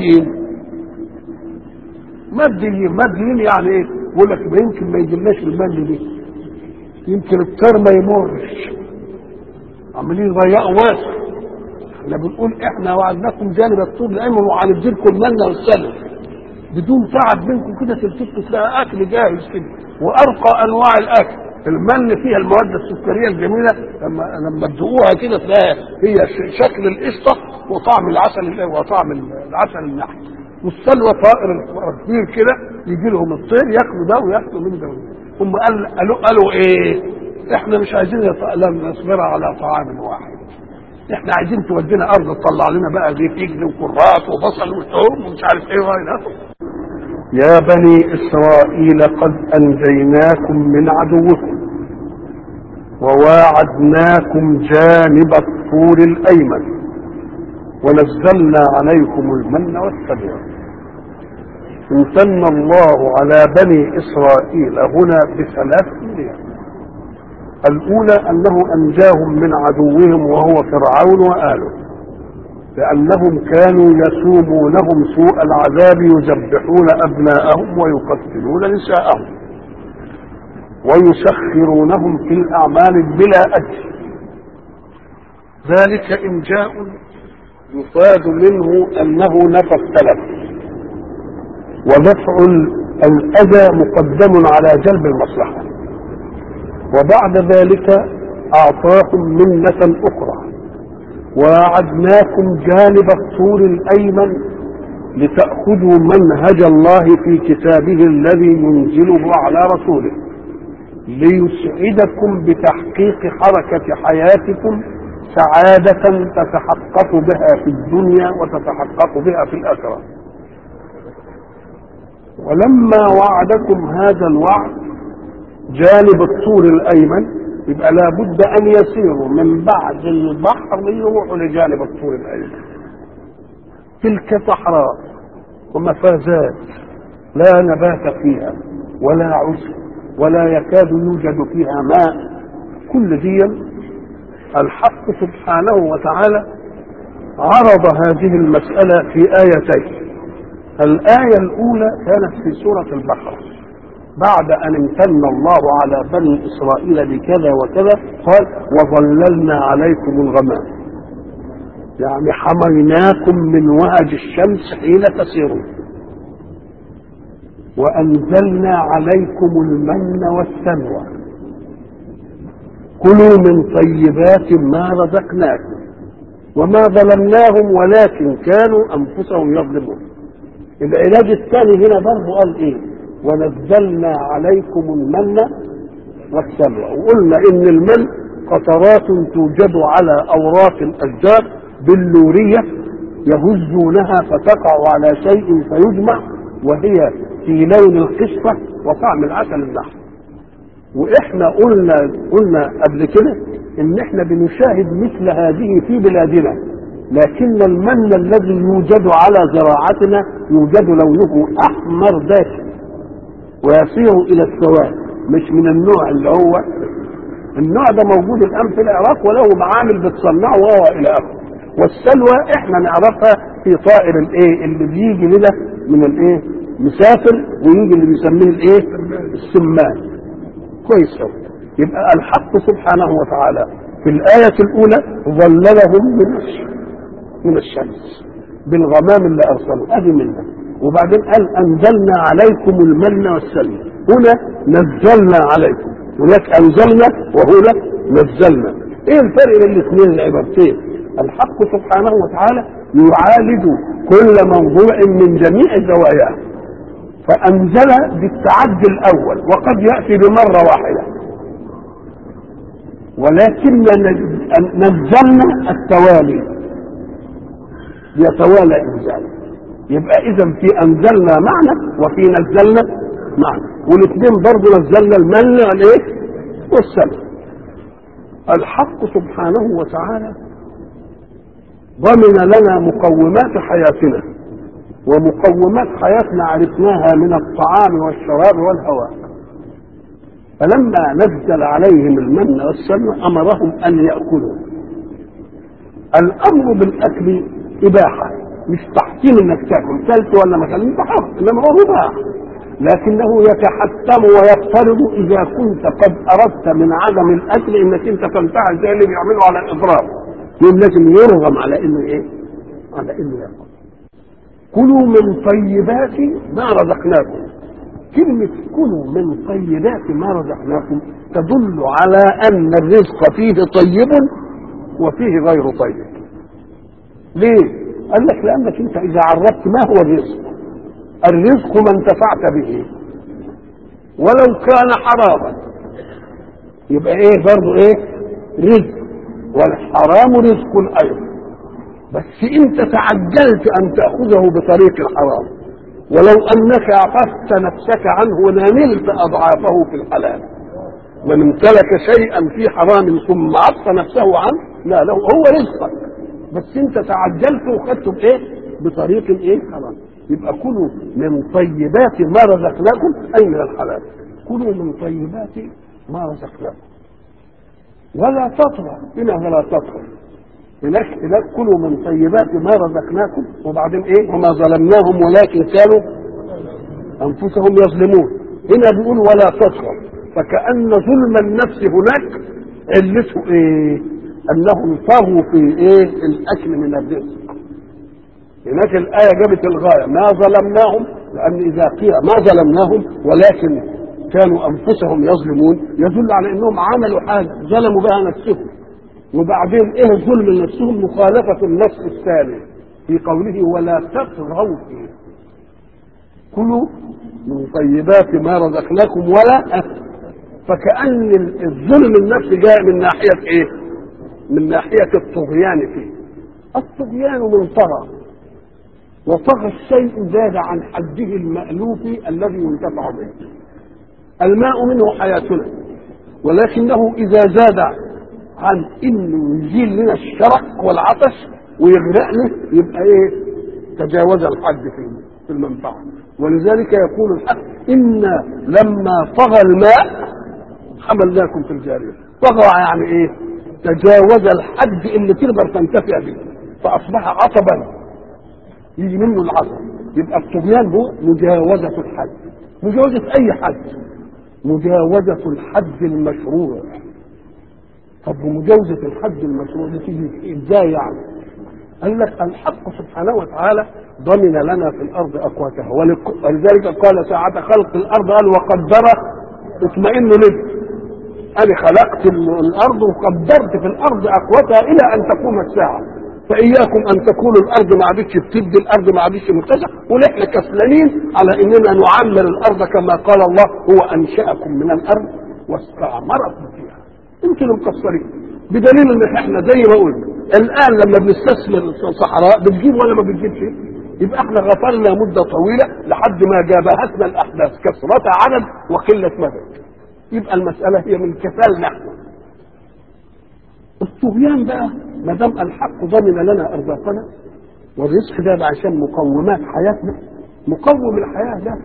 ماديين يعني ايه؟ يقول لك ما يمكن ما يجيلناش المادة دي، يمكن الطير ما يمرش، عمالين يضيقوا واسع. احنا بنقول احنا وعدناكم جانب الطور الايمن وهنديلكم المن والسلوى بدون تعب منكم كده، تلتفتوا تلاقي اكل جاهز كده، وارقى انواع الاكل. المن فيها المواد السكريه الجميله، لما تدوقوها كده تلاقي هي شكل القشطه وطعم العسل وطعم العسل النحل. والسلوى طائر كبير كده يجي لهم الطير ياكلوا ده وياكلوا من ده. هم قالوا ايه؟ احنا مش عايزين نصبر على طعام واحد، احنا عايزين تودينا ارض تطلع لنا بقى زي فجل وكرات وبصل وثوم ومش عارف ايه وغيره. يا بني اسرائيل قد انجيناكم من عدوكم وواعدناكم جانب الطور الايمن ونزلنا عليكم المن والسلوى. امتن الله على بني اسرائيل هنا بثلاث نعم. الأولى أنه أنجاهم من عدوهم وهو فرعون وآله، لأنهم كانوا يسومونهم سوء العذاب، يذبحون أبناءهم ويقتلون نساءهم ويسخرونهم في الأعمال بلا أجر. ذلك إنجاء يفاد منه أنه نفى التلف، ودفع الأذى مقدم على جلب المصلحة. وبعد ذلك أعطاكم منة أخرى، ووعدناكم جانب الطور الأيمن لتأخذوا منهج الله في كتابه الذي ينزله على رسوله، ليسعدكم بتحقيق حركة حياتكم سعادة تتحقق بها في الدنيا وتتحقق بها في الآخرة. ولما وعدكم هذا الوعد جانب الطور الايمن، يبقى لابد ان يسيروا من بعد البحر يروحوا لجانب الطور الايمن. تلك صحراء ومفازات لا نبات فيها ولا عشب ولا يكاد يوجد فيها ماء. كل دي الحق سبحانه وتعالى عرض هذه المسألة في آيتين. الآية الأولى كانت في سورة البقرة بعد أن امتن الله على بني إسرائيل بكذا وكذا قال وظللنا عليكم الغمام، يعني حميناكم من وهج الشمس حين تسيرون، وأنزلنا عليكم المن والسلوى كلوا من طيبات ما رزقناكم وما ظلمناهم ولكن كانوا أنفسهم يظلمون. العلاج الثاني هنا برضه قال إيه؟ ونزلنا عليكم المن والسلوى. وقلنا إن المن قطرات توجد على أوراق الأشجار باللورية يهزونها فتقع على شيء فيجمع وهي في لون القشطة وطعم العسل النحل. واحنا قلنا قبل كده ان احنا بنشاهد مثل هذه في بلادنا، لكن المن الذي يوجد على زراعتنا يوجد لونه احمر داكن ويصير الى السواد، مش من النوع اللي هو النوع ده موجود الان في العراق وله معامل بتصنعه وهو الى اخره. والسلوى احنا نعرفها في طائر الايه اللي بيجي لنا من الايه مسافر ويجي اللي بيسميه الايه السمان. كويس قوي. يبقى الحق سبحانه وتعالى في الآية الأولى ظللهم من الشمس بالغمام اللي أرسله أدي منها، وبعدين قال أنزلنا عليكم المن والسلوى. هنا نزلنا عليكم، هناك أنزلنا وهنا نزلنا. إيه الفرق بين الاثنين العبارتين؟ الحق سبحانه وتعالى يعالج كل موضوع من جميع زواياه، فأنزل بالتعدي الأول وقد يأتي بمرة واحدة، ولكن نزلنا التوالي يتوالى إنزال. يبقى إذن في أنزلنا معنى وفي نزلنا معنى، والاثنين برضه نزلنا المن والإيه والسلوى. الحق سبحانه وتعالى ضمن لنا مقومات حياتنا، ومقومات حياتنا عرفناها من الطعام والشراب والهواء. فلما نزل عليهم المن والسلوى امرهم ان ياكلوا. الامر بالاكل اباحه، مش تحكيم انك تاكل، كلت ولا ما كلت حق، انما هو مباح، لكنه يتحتم ويفترض اذا كنت قد اردت من عدم الاكل انك انت تنتهي زي اللي بيعملوا على الاضراب، لازم يرغم على انه ايه؟ على انه ياكل. كلوا من طيبات ما رزقناكم. كلمة كلوا من طيبات ما رزقناكم تدل على أن الرزق فيه طيب وفيه غير طيب. ليه؟ قال لك لأنك أنت إذا عرفت ما هو الرزق، الرزق ما انتفعت به ولو كان حراما يبقى إيه برضو إيه؟ رزق، والحرام رزق أيضا، بس انت تعجلت ان تأخذه بطريق الحرام، ولو انك عففت نفسك عنه ونملت اضعافه في الحلال. من امتلك شيئا في حرام ثم عف نفسه عنه لا له هو رزقك، بس انت تعجلت وخدته بايه؟ بطريق ايه؟ حرام. يبقى كلوا من طيبات ما رزقناكم اي من الحلال. كلوا من طيبات ما رزقناكم ولا تطغوا. هنا ولا تطغوا، هناك كلوا من طيبات ما رزقناكم، وبعدين ايه؟ وما ظلمناهم ولكن كانوا انفسهم يظلمون. هنا بيقول ولا تطغوا، فكأن ظلم النفس هناك علته ايه؟ انهم طغوا في ايه؟ الاكل من الرزق. هناك الآية جابت الغاية ما ظلمناهم، لأن إذا قيل ما ظلمناهم ولكن كانوا أنفسهم يظلمون يدل على أنهم عملوا حاجة ظلموا بها نفسهم. وبعدين ايه الظلم لنفسهم؟ مخالفة النص الثاني في قوله ولا تطغوا فيه. كلوا من طيبات ما رزقناكم ولا، فكأن الظلم النفسي جاء من ناحية ايه؟ من ناحية الطغيان فيه. الطغيان من طغى، وطغى الشيء زاد عن حده المألوف الذي ينتفع به. الماء منه حياتنا، ولكنه إذا زاد عن انه يزيل لنا الشرق والعطش ويغرقنا يبقى ايه؟ تجاوز الحد في المنفعه. ولذلك يقول الحق إنا لما طغى الماء حملناكم في الجارية. طغى يعني ايه؟ تجاوز الحد اللي تقدر تنتفع به فاصبح عطبا يجي منه العطب. يبقى الطغيان هو مجاوزة الحد، مجاوزة اي حد. مجاوزة الحد المشروع. طب ومجاوزة الحد المشروع دي تيجي ازاي يعني؟ قال لك الحق سبحانه وتعالى ضمن لنا في الارض اقواتها، ولذلك قال ساعة خلق الارض قال وقدر اطمئن لي، انا خلقت الارض وقدرت في الارض اقواتها الى ان تقوم الساعة، فاياكم ان تقولوا الارض ما عادتش بتدي، الارض ما عادتش متسع، ونحن كسلانين على اننا نعمر الارض كما قال الله هو انشأكم من الارض واستعمركم فيها. انتوا اللي مقصرين، بدليل ان احنا زي ما قلنا الان لما بنستثمر الصحراء بتجيب ولا ما بتجيبش؟ يبقى احنا غفلنا مده طويله لحد ما جابهتنا الاحداث كثرة عدد وقله مدد. يبقى المساله هي من كسلنا احنا. الطغيان بقى ما دام الحق ضمن لنا ارزاقنا والرزق ده عشان مقومات حياتنا، مقوم الحياه ده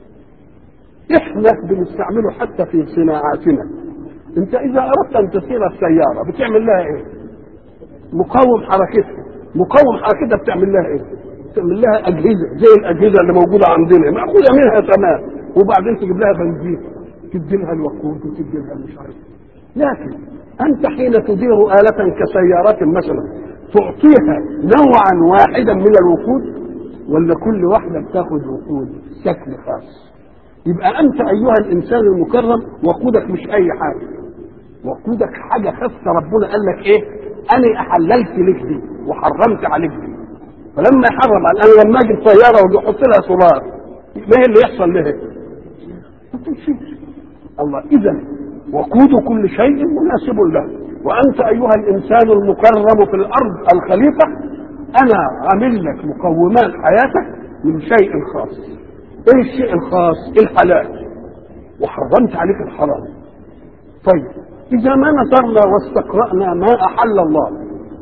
احنا بنستعمله حتى في صناعاتنا. انت اذا اردت ان تسير السياره بتعمل لها ايه؟ مقوم حركتها، مقوم حركتها بتعمل لها ايه؟ بتعمل لها اجهزه زي الاجهزه اللي موجوده عندنا ماخوذه منها تمام، وبعدين تجيب لها بنزين، تدي لها الوقود وتدي لها مش عارف. لكن انت حين تدير آلة كسيارات مثلا تعطيها نوعا واحدا من الوقود ولا كل واحده بتاخد وقود شكل خاص؟ يبقى انت ايها الانسان المكرم وقودك مش اي حاجه، وقودك حاجه خاصه. ربنا قال لك ايه؟ انا احللت لك دي وحرمت عليك دي. فلما يحرم انا لما اجي الطياره واحط لها سولار ايه اللي يحصل لها؟ ما تمشيش. الله اذا وقود كل شيء مناسب له. وانت ايها الانسان المكرم في الارض الخليفه انا عامل لك مقومات حياتك من شيء خاص. ايه الشيء الخاص؟ الحلال، وحرمت عليك الحرام. طيب اذا ما نظرنا واستقرأنا ما احل الله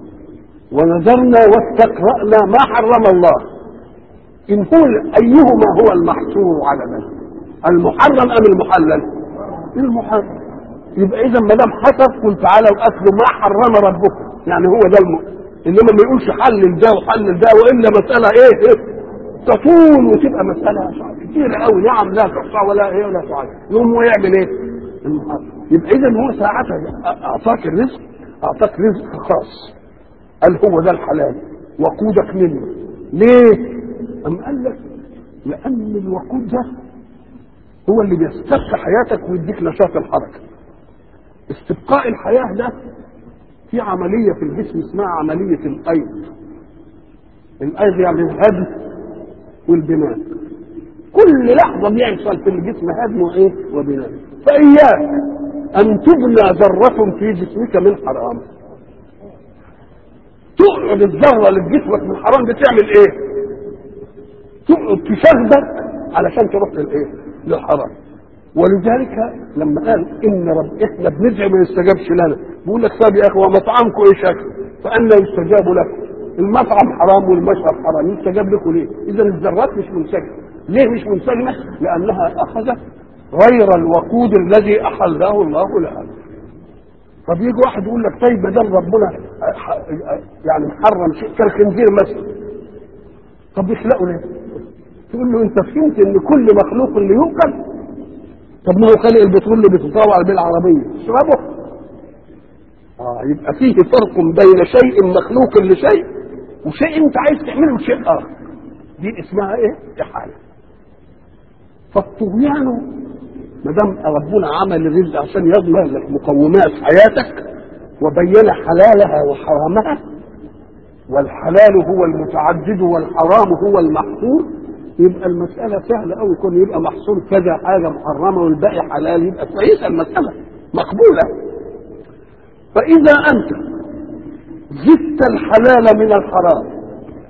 ونظرنا واستقرأنا ما حرم الله، ان هو ايهما هو المحصور على من؟ المحرم ام المحلل؟ المحرم. يبقى اذا ما دام حصل قل تعالوا واتلوا ما حرم ربكم، يعني هو ده انما ما يقولش حلل ده وحلل ده، والا مساله ايه تطول وتبقى مساله كتير قوي، نعم لا تحصى ولا ايه ولا تعد. يقوم هو يعمل ايه؟ يبقى اذا هو ساعتها اعطاك الرزق، اعطاك رزق خاص قال هو ده الحلال وقودك منه. ليه؟ ام قال لك لان الوقود ده هو اللي بيستبقى حياتك ويديك نشاط الحركه. استبقاء الحياه ده في عمليه في الجسم اسمها عمليه الايض. الايض يعني الهدم والبناء. كل لحظه بيحصل في الجسم هدم وايه وبناء. فاياك ان تبنى ذره في جسمك من حرام. تقعد الذره اللي في جسمك من حرام بتعمل ايه؟ تقعد تشغلك علشان تروح للايه؟ للحرام. ولذلك لما قال ان احنا بندعي ما يستجابش لنا، بيقول لك طب يا اخي ومطعمكم ايه شكل؟ فانا يستجاب لكم. المطعم حرام والمشرب حرام، يستجاب لكم ليه؟ اذا الذرات مش منسجمه. ليه مش منسجمه؟ لانها اخذت غير الوقود الذي احله الله لها. طب يجي واحد يقول لك طيب ما دام ربنا يعني محرم شيء كالخنزير مثلا، طب يخلقوا ليه؟ تقول له انت فهمت ان كل مخلوق اللي يؤكل؟ طب ما هو خالق البترول اللي بتطاوع بالعربيه اشربه. يبقى فيه فرق بين شيء مخلوق لشيء وشيء انت عايز تعمله شيء اخر. دي اسمها ايه؟ احاله. فالطغيان ما دام ربنا عمل الرزق عشان يضمن لك مقومات حياتك وبين حلالها وحرامها، والحلال هو المتعدد والحرام هو المحصور، يبقى المسألة سهلة أوي. يكون يبقى محصور كذا حاجة محرمة والباقي حلال، يبقى كويسة المسألة مقبولة. فإذا أنت زدت الحلال من الحرام،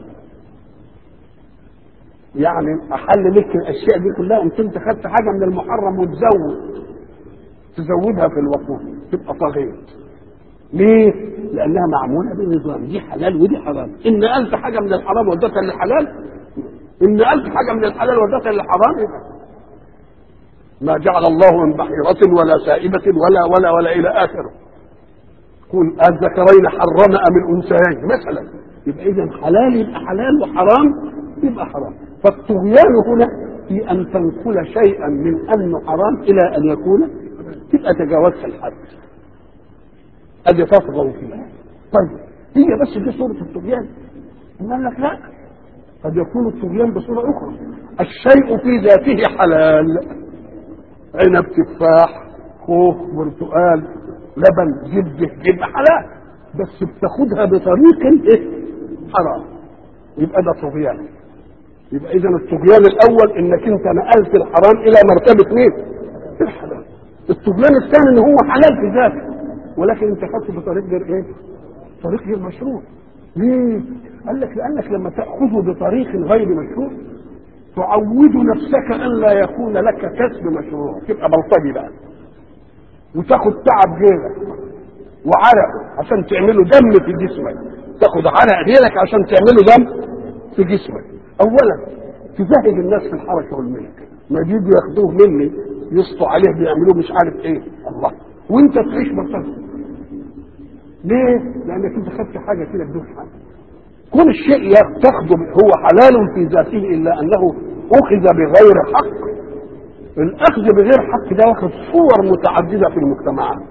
يعني أحل لك الأشياء دي كلها، أنت خدت حاجة من المحرم تزودها في الوقود، تبقى طاغية. ليه؟ لأنها معمولة بنظام، دي حلال ودي حرام. إن قلت حاجة من الحرام ودتها للحلال، إن قلت حاجة من الحلال ودتها للحرام، ما جعل الله من بحيرة ولا سائبة ولا إلى آخره. قل الذكرين حرم أم الأنثيين مثلا. يبقى إذا حلال يبقى حلال وحرام يبقى حرام. فالطغيان هنا في ان تنقل شيئا من انه حرام الى ان يكون تبقى تجاوزت الحد. ادي تطغوا فيها. طيب هي بس دي صوره الطغيان؟ قال لك لا، قد يكون الطغيان بصوره اخرى. الشيء في ذاته حلال، عنب، تفاح، خوخ، برتقال، لبن، زبده حلال، بس بتاخدها بطريق حرام، يبقى ده طغيان. يبقى اذا الطغيان الاول انك انت نقلت الحرام الى مرتبه مين؟ الحلال. الطغيان الثاني ان هو حلال في ذاته ولكن انت خدته بطريق غير طريق غير مشروع. ليه؟ قال لك لانك لما تاخذه بطريق غير مشروع تعود نفسك ان لا يكون لك كسب مشروع، تبقى بلطجي بقى وتاخد تعب غيرك وعرق عشان تعمله دم في جسمك، تاخد عرق غيرك عشان تعمله دم في جسمك. اولا تزهد الناس في الحركه والملك، ما يجوا ياخدوه مني يسطوا عليه بيعملوه مش عارف ايه الله، وانت تعيش بلطجي. ليه؟ لانك انت خدت حاجه كده بدون حاجه. كل شيء تاخده هو حلال في ذاته الا انه اخذ بغير حق. الاخذ بغير حق ده واخد صور متعدده في المجتمعات.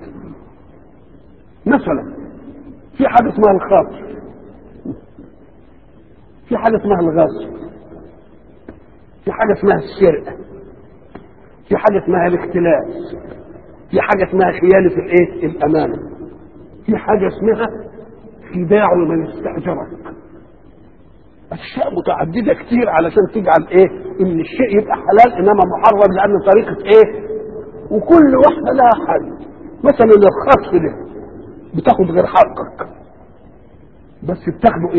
مثلا في حاجه اسمها الخطف، في حاجه اسمها الغصب، في حاجه اسمها السرقه، في حاجه اسمها الاختلاس، في حاجه اسمها خيانه الامانه، في حاجه اسمها خداع من استاجرك. اشياء متعدده كتير علشان تجعل ان الشيء يبقى حلال انما محرم لان طريقه وكل واحده لها حل. مثلا الخطف ده بتاخد غير حقك بس بتاخده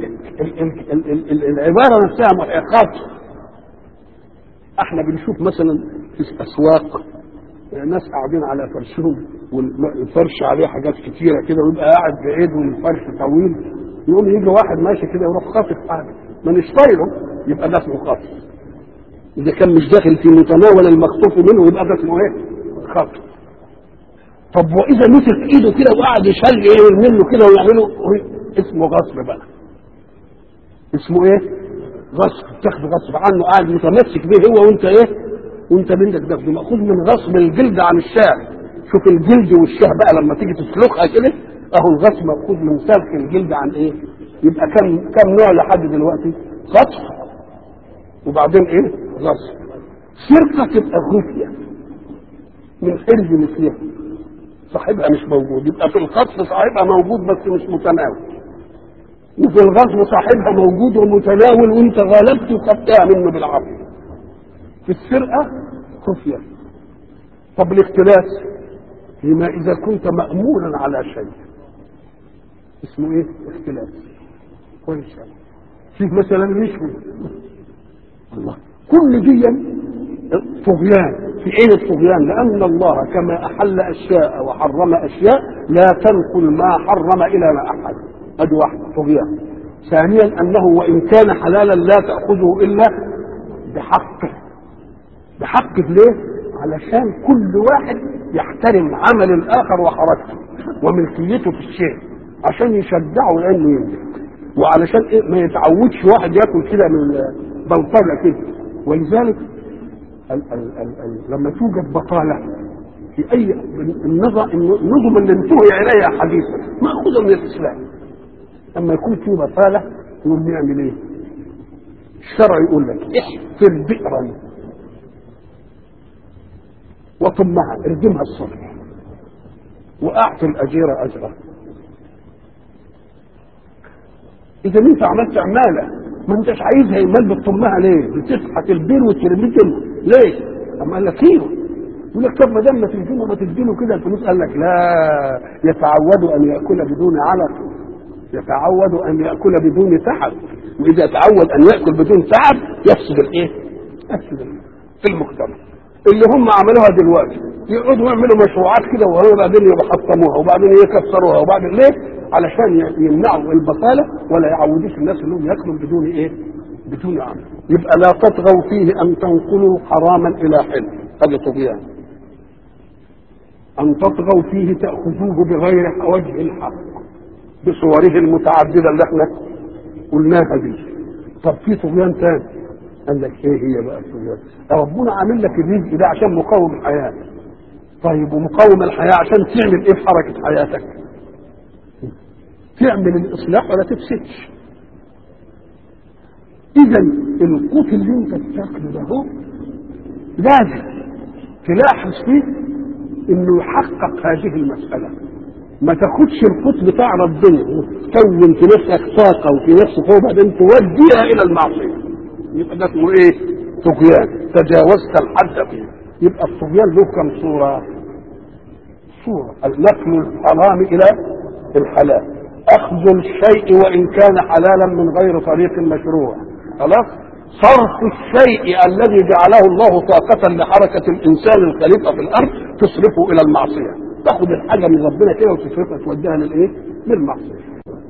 العباره نفسها خطف. احنا بنشوف مثلا في الاسواق ناس قاعدين على فرشهم والفرش عليه حاجات كتيره كده ويبقى قاعد بعيد والفرش طويل، يقوم يجي واحد ماشي كده يروح خاطف حاجه مانيش طايله، يبقى ده اسمه خطف. اذا كان مش داخل في متناول المخطوف منه يبقى ده اسمه خطف. طب واذا مسك ايده كده وقعد يشل منه كده ويعمله اسمه غصب بقى. اسمه غصب، تاخده غصب عنه، قاعد متمسك به هو وانت وانت بنتك تاخده ماخوذ من غصب الجلد عن الشاه. شوف الجلد والشاه بقى لما تيجي تسلخها كده اهو الغصب ماخوذ من سلخ الجلد عن يبقى كم نوع لحد دلوقتي؟ خطف وبعدين غصب. سرقه تبقى خفيه من حرز مثلها، صاحبها مش موجود، يبقى في الخطف صاحبها موجود بس مش متناول، وفي الغصب صاحبها موجود ومتناول وانت غلبت وخدتها منه بالعافيه. في السرقه خفيه. طب الاختلاس فيما اذا كنت مأمونا على شيء اسمه اختلاس. كويس. في مثلا رشوه، الله، كل دي طغيان. في الطغيان؟ لان الله كما احل اشياء وحرم اشياء لا تنقل ما حرم الى ما احل. ادي واحده طغيان. ثانيا انه وان كان حلالا لا تاخذه الا بحقه. بحقه ليه؟ علشان كل واحد يحترم عمل الاخر وحركته وملكيته في الشيء عشان يشجعه لانه يملك، وعلشان ما يتعودش واحد ياكل كده من بلطجه كده. ولذلك لما توجد بطاله في اي النظم اللي انتهي اليها حديثا ماخوذه من الاسلام، اما يكون في بطاله يقول نعمل ايه؟ الشرع يقول لك احفر بئرا وطمها، اردمها الصبح واعطي الاجير اجره. اذا انت عملت عماله ما انتش عايزها يمال بتطمها ليه؟ بتفحت البير وترميه ليه؟ اما قال لك يقول لك طب ما دام ما تدينه ما تدينه كده الفلوس. قال لك لا، يتعود ان ياكل بدون علف، يتعود ان ياكل بدون تعب، واذا تعود ان ياكل بدون تعب يفسد يفسد في المجتمع. اللي هم عملوها دلوقتي يقعدوا يعملوا مشروعات كده وبعدين يحطموها وبعدين يكسروها وبعدين ليه؟ علشان يمنعوا البطاله ولا يعودوش الناس انهم ياكلوا بدون بدون عمل. يبقى لا تطغوا فيه ان تنقلوا حراما الى حل، هذا طغيان. ان تطغوا فيه تاخذوه بغير وجه الحق بصوره المتعدده اللي احنا قلناها دي. طب في طغيان ثاني قال لك ايه هي بقى الطغيان؟ ربنا عامل لك الرزق ده عشان مقوم الحياه. طيب ومقوم الحياه عشان تعمل ايه في حركه حياتك؟ تعمل الاصلاح ولا تفسدش. اذا القوت اللي انت بتاكله ده هو لازم تلاحظ فيه انه يحقق هذه المساله. ما تاخدش القوت بتاع ربنا وتكون في نفسك طاقه وفي نفسك قوه بعدين توديها الى المعصيه، يبقى ده اسمه ايه؟ طغيان. تجاوزت الحد فيه. يبقى الطغيان له كم صوره؟ صوره نقل الحرام الى الحلال، اخذ الشيء وان كان حلالا من غير طريق مشروع، خلاص، صرف الشيء الذي جعله الله طاقة لحركة الإنسان الخليفة في الأرض تصرفه إلى المعصية. تأخذ الحاجة من ربنا كده وتصرفها توديها للإيه؟ للمعصية.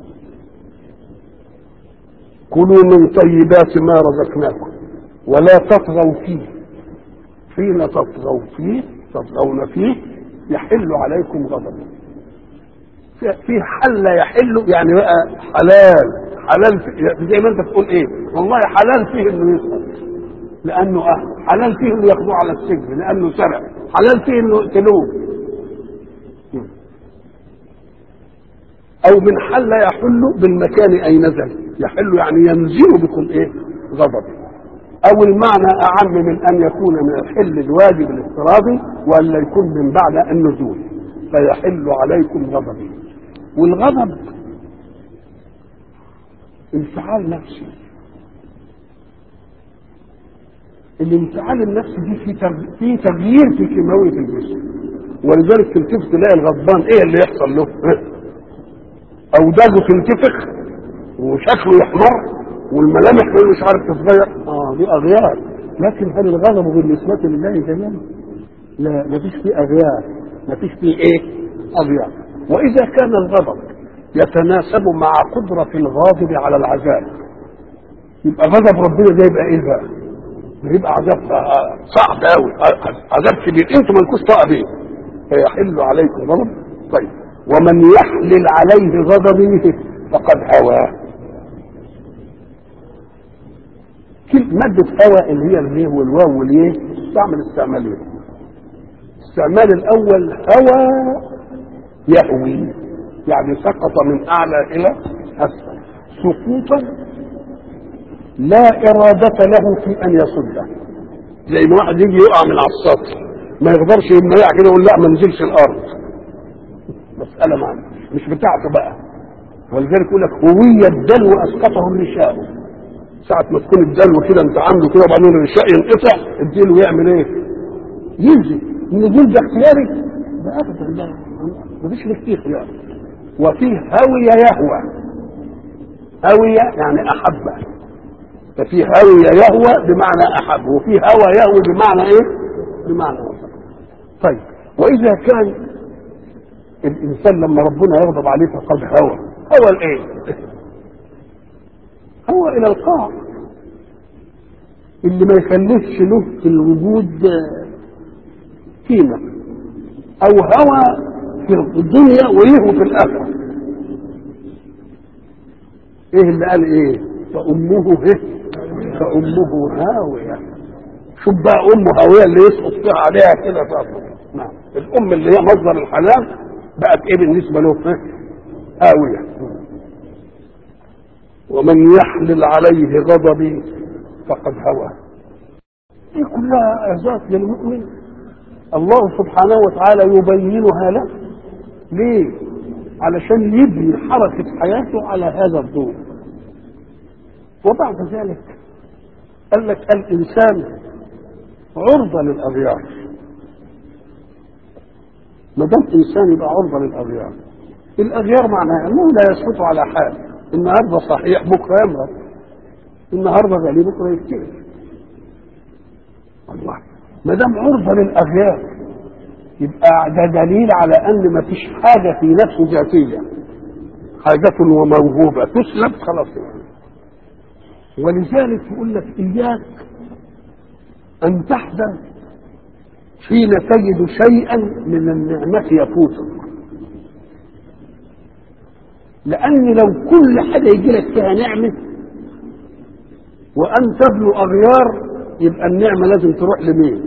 كلوا من طيبات ما رزقناكم ولا تطغوا فيه، حين تطغون فيه يحل عليكم غضب. في حل يحل يعني بقى حلال زي ما انت تقول ايه، والله حلال فيه انه يسرق لانه حلال فيه انه ياخذوه على السجن لانه سرق، حلال فيه انه يقتلوه. او من حل يحل بالمكان اي نزل، يحل يعني ينزل بكم ايه؟ غضب. او المعنى اعم من ان يكون من الحل الواجب الافتراضي والا يكون من بعد النزول، فيحل عليكم غضبي. والغضب انفعال نفسي. الانفعال النفسي دي في تغيير في كيماويه الجسم، ولذلك تلتفت تلاقي الغضبان ايه اللي يحصل له؟ اوداجه تنتفخ وشكله يحمر والملامح مش عارف تتغير. دي اغيار. لكن هل الغضب بالنسبه لله زمان؟ لا، مفيش فيه اغيار، مفيش فيه ايه؟ اغيار. واذا كان الغضب يتناسب مع قدرة الغاضب على العذاب، يبقى غضب ربنا ده يبقى ايه بقى؟ يبقى عذاب صعب قوي، عذاب كبير انتم مالكوش طاقه بيه. فيحل عليكم غضب. طيب ومن يحلل عليه غضبه فقد هوى. مادة هوى اللي هي الهي والواو واليه تعمل استعمالين. الاستعمال الاول هوى يهوي، يعني سقط من اعلى الى اسفل سقوطا لا ارادة له في ان يصده. زي ما واحد يجي يقع من على السطح ما يقدرش يمنع كده يقول لا ما نزلش الارض، مسألة معنا مش بتاعته بقى. ولذلك يقول لك هوية الدلو اسقطه الرشاء. ساعة ما تكون الدلو كده انت عامله كده وبعدين الرشاء ينقطع الدلو يعمل ايه؟ ينزل. النزول ده اختياري؟ ده ابدا لا، مفيش فيه اختيار. وفيه هوي يهوى. هوي يعني احب، ففي هوي يهوى بمعنى احب، وفي هوى يهوي بمعنى ايه؟ بمعنى وصل. طيب واذا كان الانسان لما ربنا يغضب عليه فقد هوى الايه؟ هوى الى القاع اللي ما يخليش له في الوجود قيمه، او هوى في الدنيا ويهوى في الاخره. ايه اللي قال ايه؟ فامه فامه هاويه. شوف بقى امه هاويه اللي يسقط فيها عليها كده فاطمه. نعم، الام اللي هي مصدر الحلال بقت ايه بالنسبه له؟ هاويه. ومن يحلل عليه غضبي فقد هوى. دي كلها اعزاز للمؤمن الله سبحانه وتعالى يبينها له. ليه؟ علشان يبني حركه حياته على هذا الضوء. وبعد ذلك قال لك الانسان عرضه للاغيار. ما دام انسان يبقى عرضه للاغيار. الاغيار معناها انه لا يسقط على حال، النهارده صحيح بكره يمرض، النهارده غني بكره يفتقر. الله، ما دام عرضه للاغيار يبقى ده دليل على ان ما فيش حاجه في نفسه ذاتيه، حاجه وموهوبه تسلب خلاص. ولذلك يقول لك إياك أن تحزن حين تجد شيئا من النعمة يفوتك، لأن لو كل حاجة يجي لك فيها نعمة وأن تبنوا أغيار يبقى النعمة لازم تروح لمين؟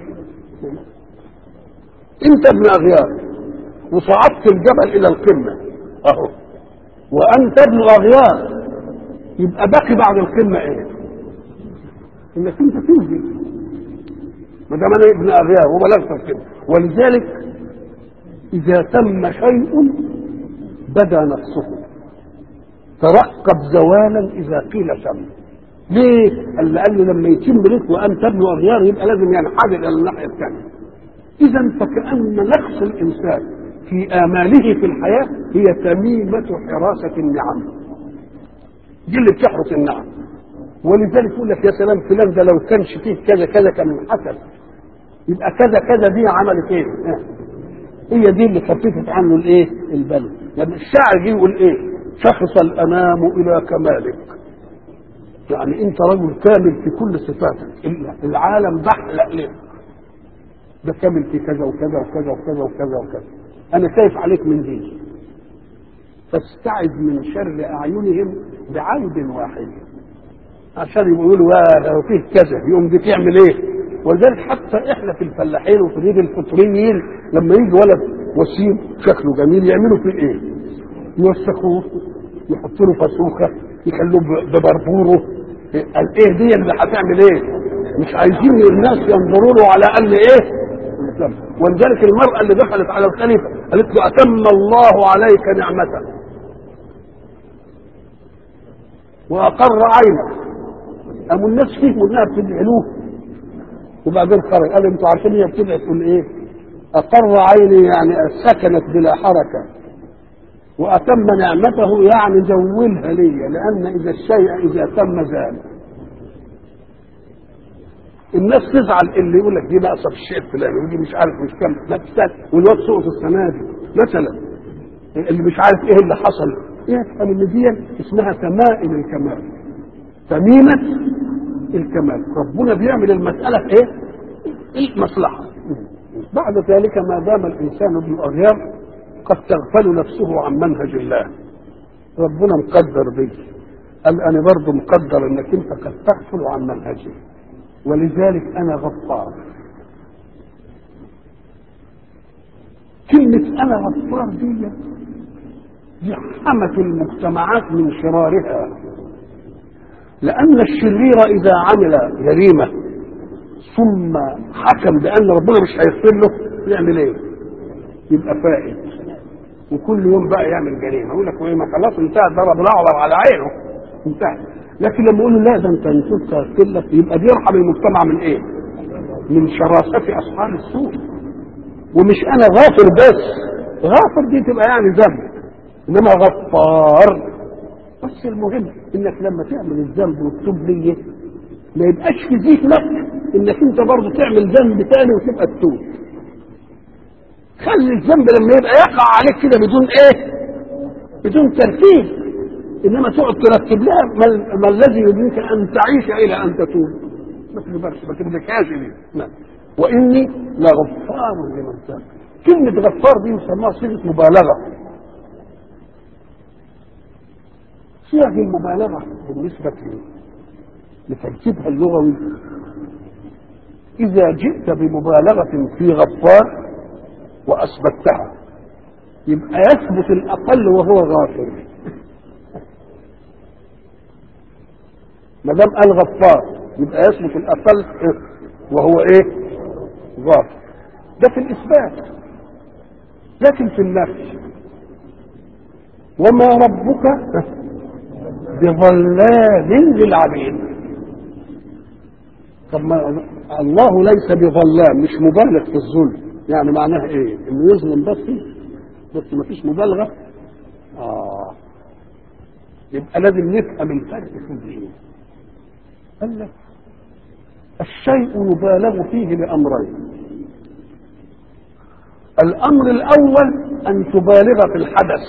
أنت ابن أغيار وصعدت الجبل إلى القمة أهو، وأن تبنوا أغيار يبقى باقي بعد القمة إيه؟ إنك أنت تنزل ما دام أنا ابن أغيار وبلغت القمة. ولذلك إذا تم شيء بدا نقصه، ترقب زوالا إذا قيل تم. ليه؟ لأنه لما يتم رزق وأن تبنوا أغيار يبقى لازم ينحدر إلى الناحية الثانية. إذا فكأن نقص الإنسان في آماله في الحياة هي تميمة حراسة النعم، دي اللي بتحرس النعم. ولذلك يقول لك يا سلام فلان ده لو كانش فيه كذا كذا كان حسن، يبقى كذا كذا دي عملت ايه؟ هي دي اللي خففت عنه الايه؟ البلد. يعني الشاعر يجي يقول ايه؟ شخص الانام الى كمالك، يعني انت رجل كامل في كل صفاتك، العالم بحلق لك ده كامل في كذا وكذا وكذا وكذا وكذا وكذا، انا خايف عليك من دي، فاستعذ من شر اعينهم بعيب واحد، عشان يقولوا لو فيه كذا يقوم دي تعمل ايه؟ ولذلك حتى احنا في الفلاحين وفي الريف الفطريين لما يجي ولد وسيم شكله جميل يعملوا فيه ايه؟ يوسخوه، يحطوا له فسوخه، يخلوه ببربوره. قال ايه دي اللي هتعمل ايه؟ مش عايزين الناس ينظروا له على ان ايه؟ ولذلك المرأة اللي دخلت على الخليفة قالت له أتم الله عليك نعمته وأقر عينك. قاموا الناس فهموا انها بتدعي له، وبعدين خرج قال انتوا عارفين هي بتدعي تقول ايه؟ أقر عيني يعني سكنت بلا حركة، وأتم نعمته يعني زولها لي، لأن إذا الشيء إذا تم زال. الناس تزعل اللي يقول لك دي ناقصه في الشيء الفلاني ودي مش عارف مش كام لا تستاهل، والواد سقط السنه دي مثلا، اللي مش عارف ايه اللي حصل، يفهم ان دي اسمها تمائم الكمال، تميمه الكمال. ربنا بيعمل المساله في ايه؟ المصلحه. بعد ذلك ما دام الانسان ابن اغيار قد تغفل نفسه عن منهج الله، ربنا مقدر بيه، قال انا برضه مقدر انك انت قد تغفل عن منهجي، ولذلك انا غفار. كلمة انا غفار دي حمت المجتمعات من شرارها، لان الشرير اذا عمل جريمة ثم حكم بان ربنا مش هيغفر له يعمل ايه؟ يبقى فائد، وكل يوم بقى يعمل جريمة، يقول لك ما خلاص انتهى ضرب الاعور على عينه انتهى. لكن لما يقول لا ده انت نسيت تغفر لك يبقى بيرحم المجتمع من ايه؟ من شراسة اصحاب السوء. ومش انا غافر بس، غافر دي تبقى يعني ذنب، انما غفار بس المهم انك لما تعمل الذنب وتتوب ليه ما يبقاش في ذهنك انك انت برضه تعمل ذنب تاني وتبقى تتوب. خلي الذنب لما يبقى يقع عليك كده بدون ايه؟ بدون ترتيب، انما تقعد ترتب لها ما الذي يدريك ان تعيش الى ان تتوب. ما تدركهاش دي. واني لغفار لمن تاب. كلمه غفار دي يسموها صيغه مبالغه. صيغ المبالغه بالنسبه لترتيبها اللغوي اذا جئت بمبالغه في غفار واثبتها يبقى يثبت الاقل وهو غافر. ما دام قال غفار يبقى يثبت الاقل وهو ايه؟ غافر. ده في الاثبات. لكن في النفي وما ربك بظلام للعبيد. طب ما الله ليس بظلام، مش مبالغ في الظلم، يعني معناها ايه؟ انه يظلم بس ما فيش مبالغه. يبقى لازم نفهم الفرق في الدين. قال لك الشيء يبالغ فيه لامرين. الامر الاول ان تبالغ في الحدث،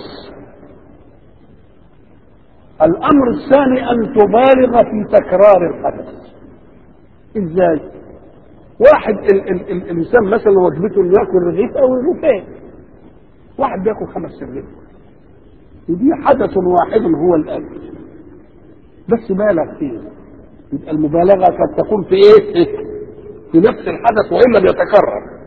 الامر الثاني ان تبالغ في تكرار الحدث. ازاي؟ واحد الانسان مثلا وجبته انه ياكل رغيف او رغيفين، واحد بياكل 5 رغيف، ودي حدث واحد هو الاكل، بس بالغ فيه. يبقى المبالغه قد تكون في ايه؟ في نفس الحدث وان لم يتكرر.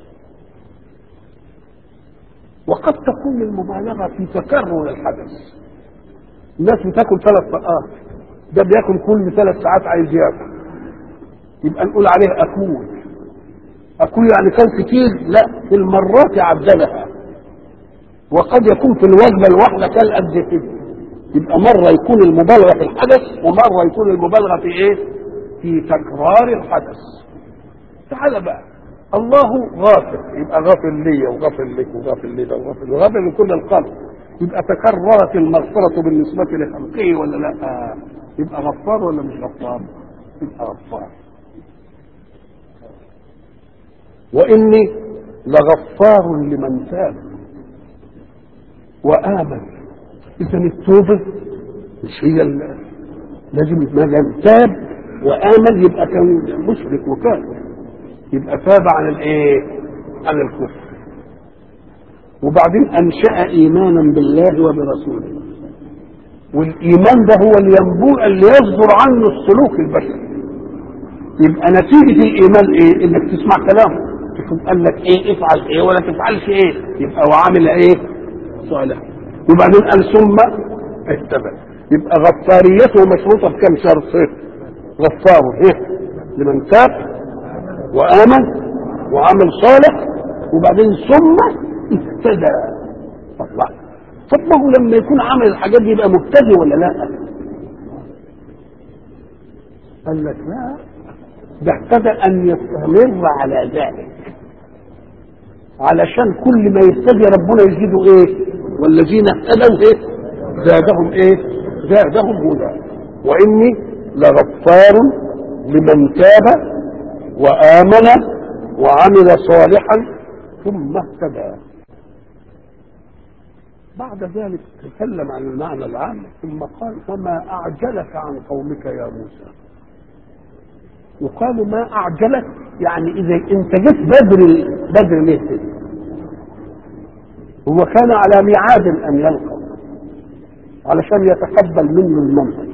وقد تكون المبالغه في تكرر الحدث. الناس بتاكل 3 ساعات، ده بياكل كل 3 ساعات عايز ياكل، يبقى نقول عليه اكول يعني كان كتير؟ لا، في المرات عدلها. وقد يكون في الوجبه الواحده كان قد كده، يبقى مره يكون المبالغه في الحدث ومره يكون المبالغه في ايه؟ في تكرار الحدث. تعال بقى، الله غافر، يبقى غافر لي وغافر لك وغافر لي وغافر لكل الخلق، يبقى تكررت المغفرة بالنسبة لخلقه ولا لا؟ يبقى غفار ولا مش غفار؟ يبقى غفار. وإني لغفار لمن تاب وآمن. إذا التوبة مش هي لازم من تاب وآمن يبقى كان مشرك وكافر، يبقى تاب عن الايه؟ عن الكفر. وبعدين انشأ ايمانا بالله وبرسوله، والايمان ده هو الينبوع اللي يصدر عنه السلوك البشري. يبقى نتيجه الايمان ايه؟ انك تسمع كلامه، تشوف قال لك ايه افعل ايه ولا تفعلش ايه، يبقى وعمل ايه؟ صالح. وبعدين قال ثم اهتدى. يبقى غفاريته مشروطه بكم شرط؟ غفار ايه؟ لمن تاب وآمن وعمل صالح، وبعدين ثم اهتدى. الله، طب ما هو لما يكون عمل الحاجات دي يبقى مبتدئ ولا لا؟ قال لك لا، ده اهتدى ان يستمر على ذلك، علشان كل ما يهتدي ربنا يزيده ايه؟ والذين اهتدوا ايه؟ زادهم ايه؟ زادهم هدى. واني لغفار لمن تاب وآمن وعمل صالحا ثم اهتدى. بعد ذلك تكلم عن المعنى العام ثم قال وما أعجلك عن قومك يا موسى. وقالوا ما أعجلك يعني إذا أنت جيت بدر ليه كده؟ هو كان على ميعاد أن يلقى علشان يتقبل منه المنهج،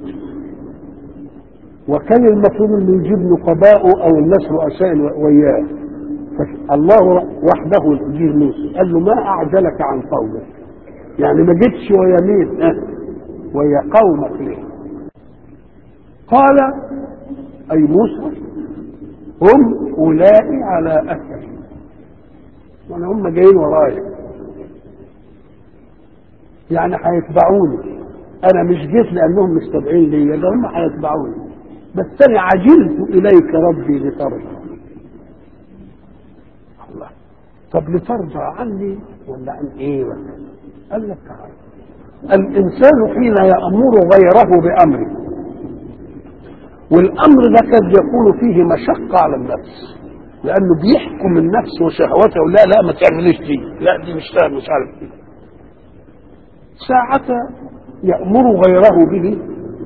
وكان المفروض انه يجيب نقباءه او الناس رؤساء وياه. الله وحده يجيب موسى قال له ما اعجلك عن قومك، يعني ما جيتش ويا مين؟ ويا قومك ليه؟ قال اي موسى هم اولئك على اثري، يعني هم جايين ورايا، يعني هيتبعوني. انا مش جيت لانهم مستدعين لي، ده هم هيتبعوني، بس انا عجلت اليك ربي لترضى. الله، طب لترضى عني ولا عن ايه؟ ولا قال لك تعالى، الانسان حين يامر غيره بامره، والامر ده قد يكون فيه مشقه على النفس، لانه بيحكم النفس وشهوته، لا ما تعمليش دي، لا دي مش عارف ايه. ساعة يأمر غيره به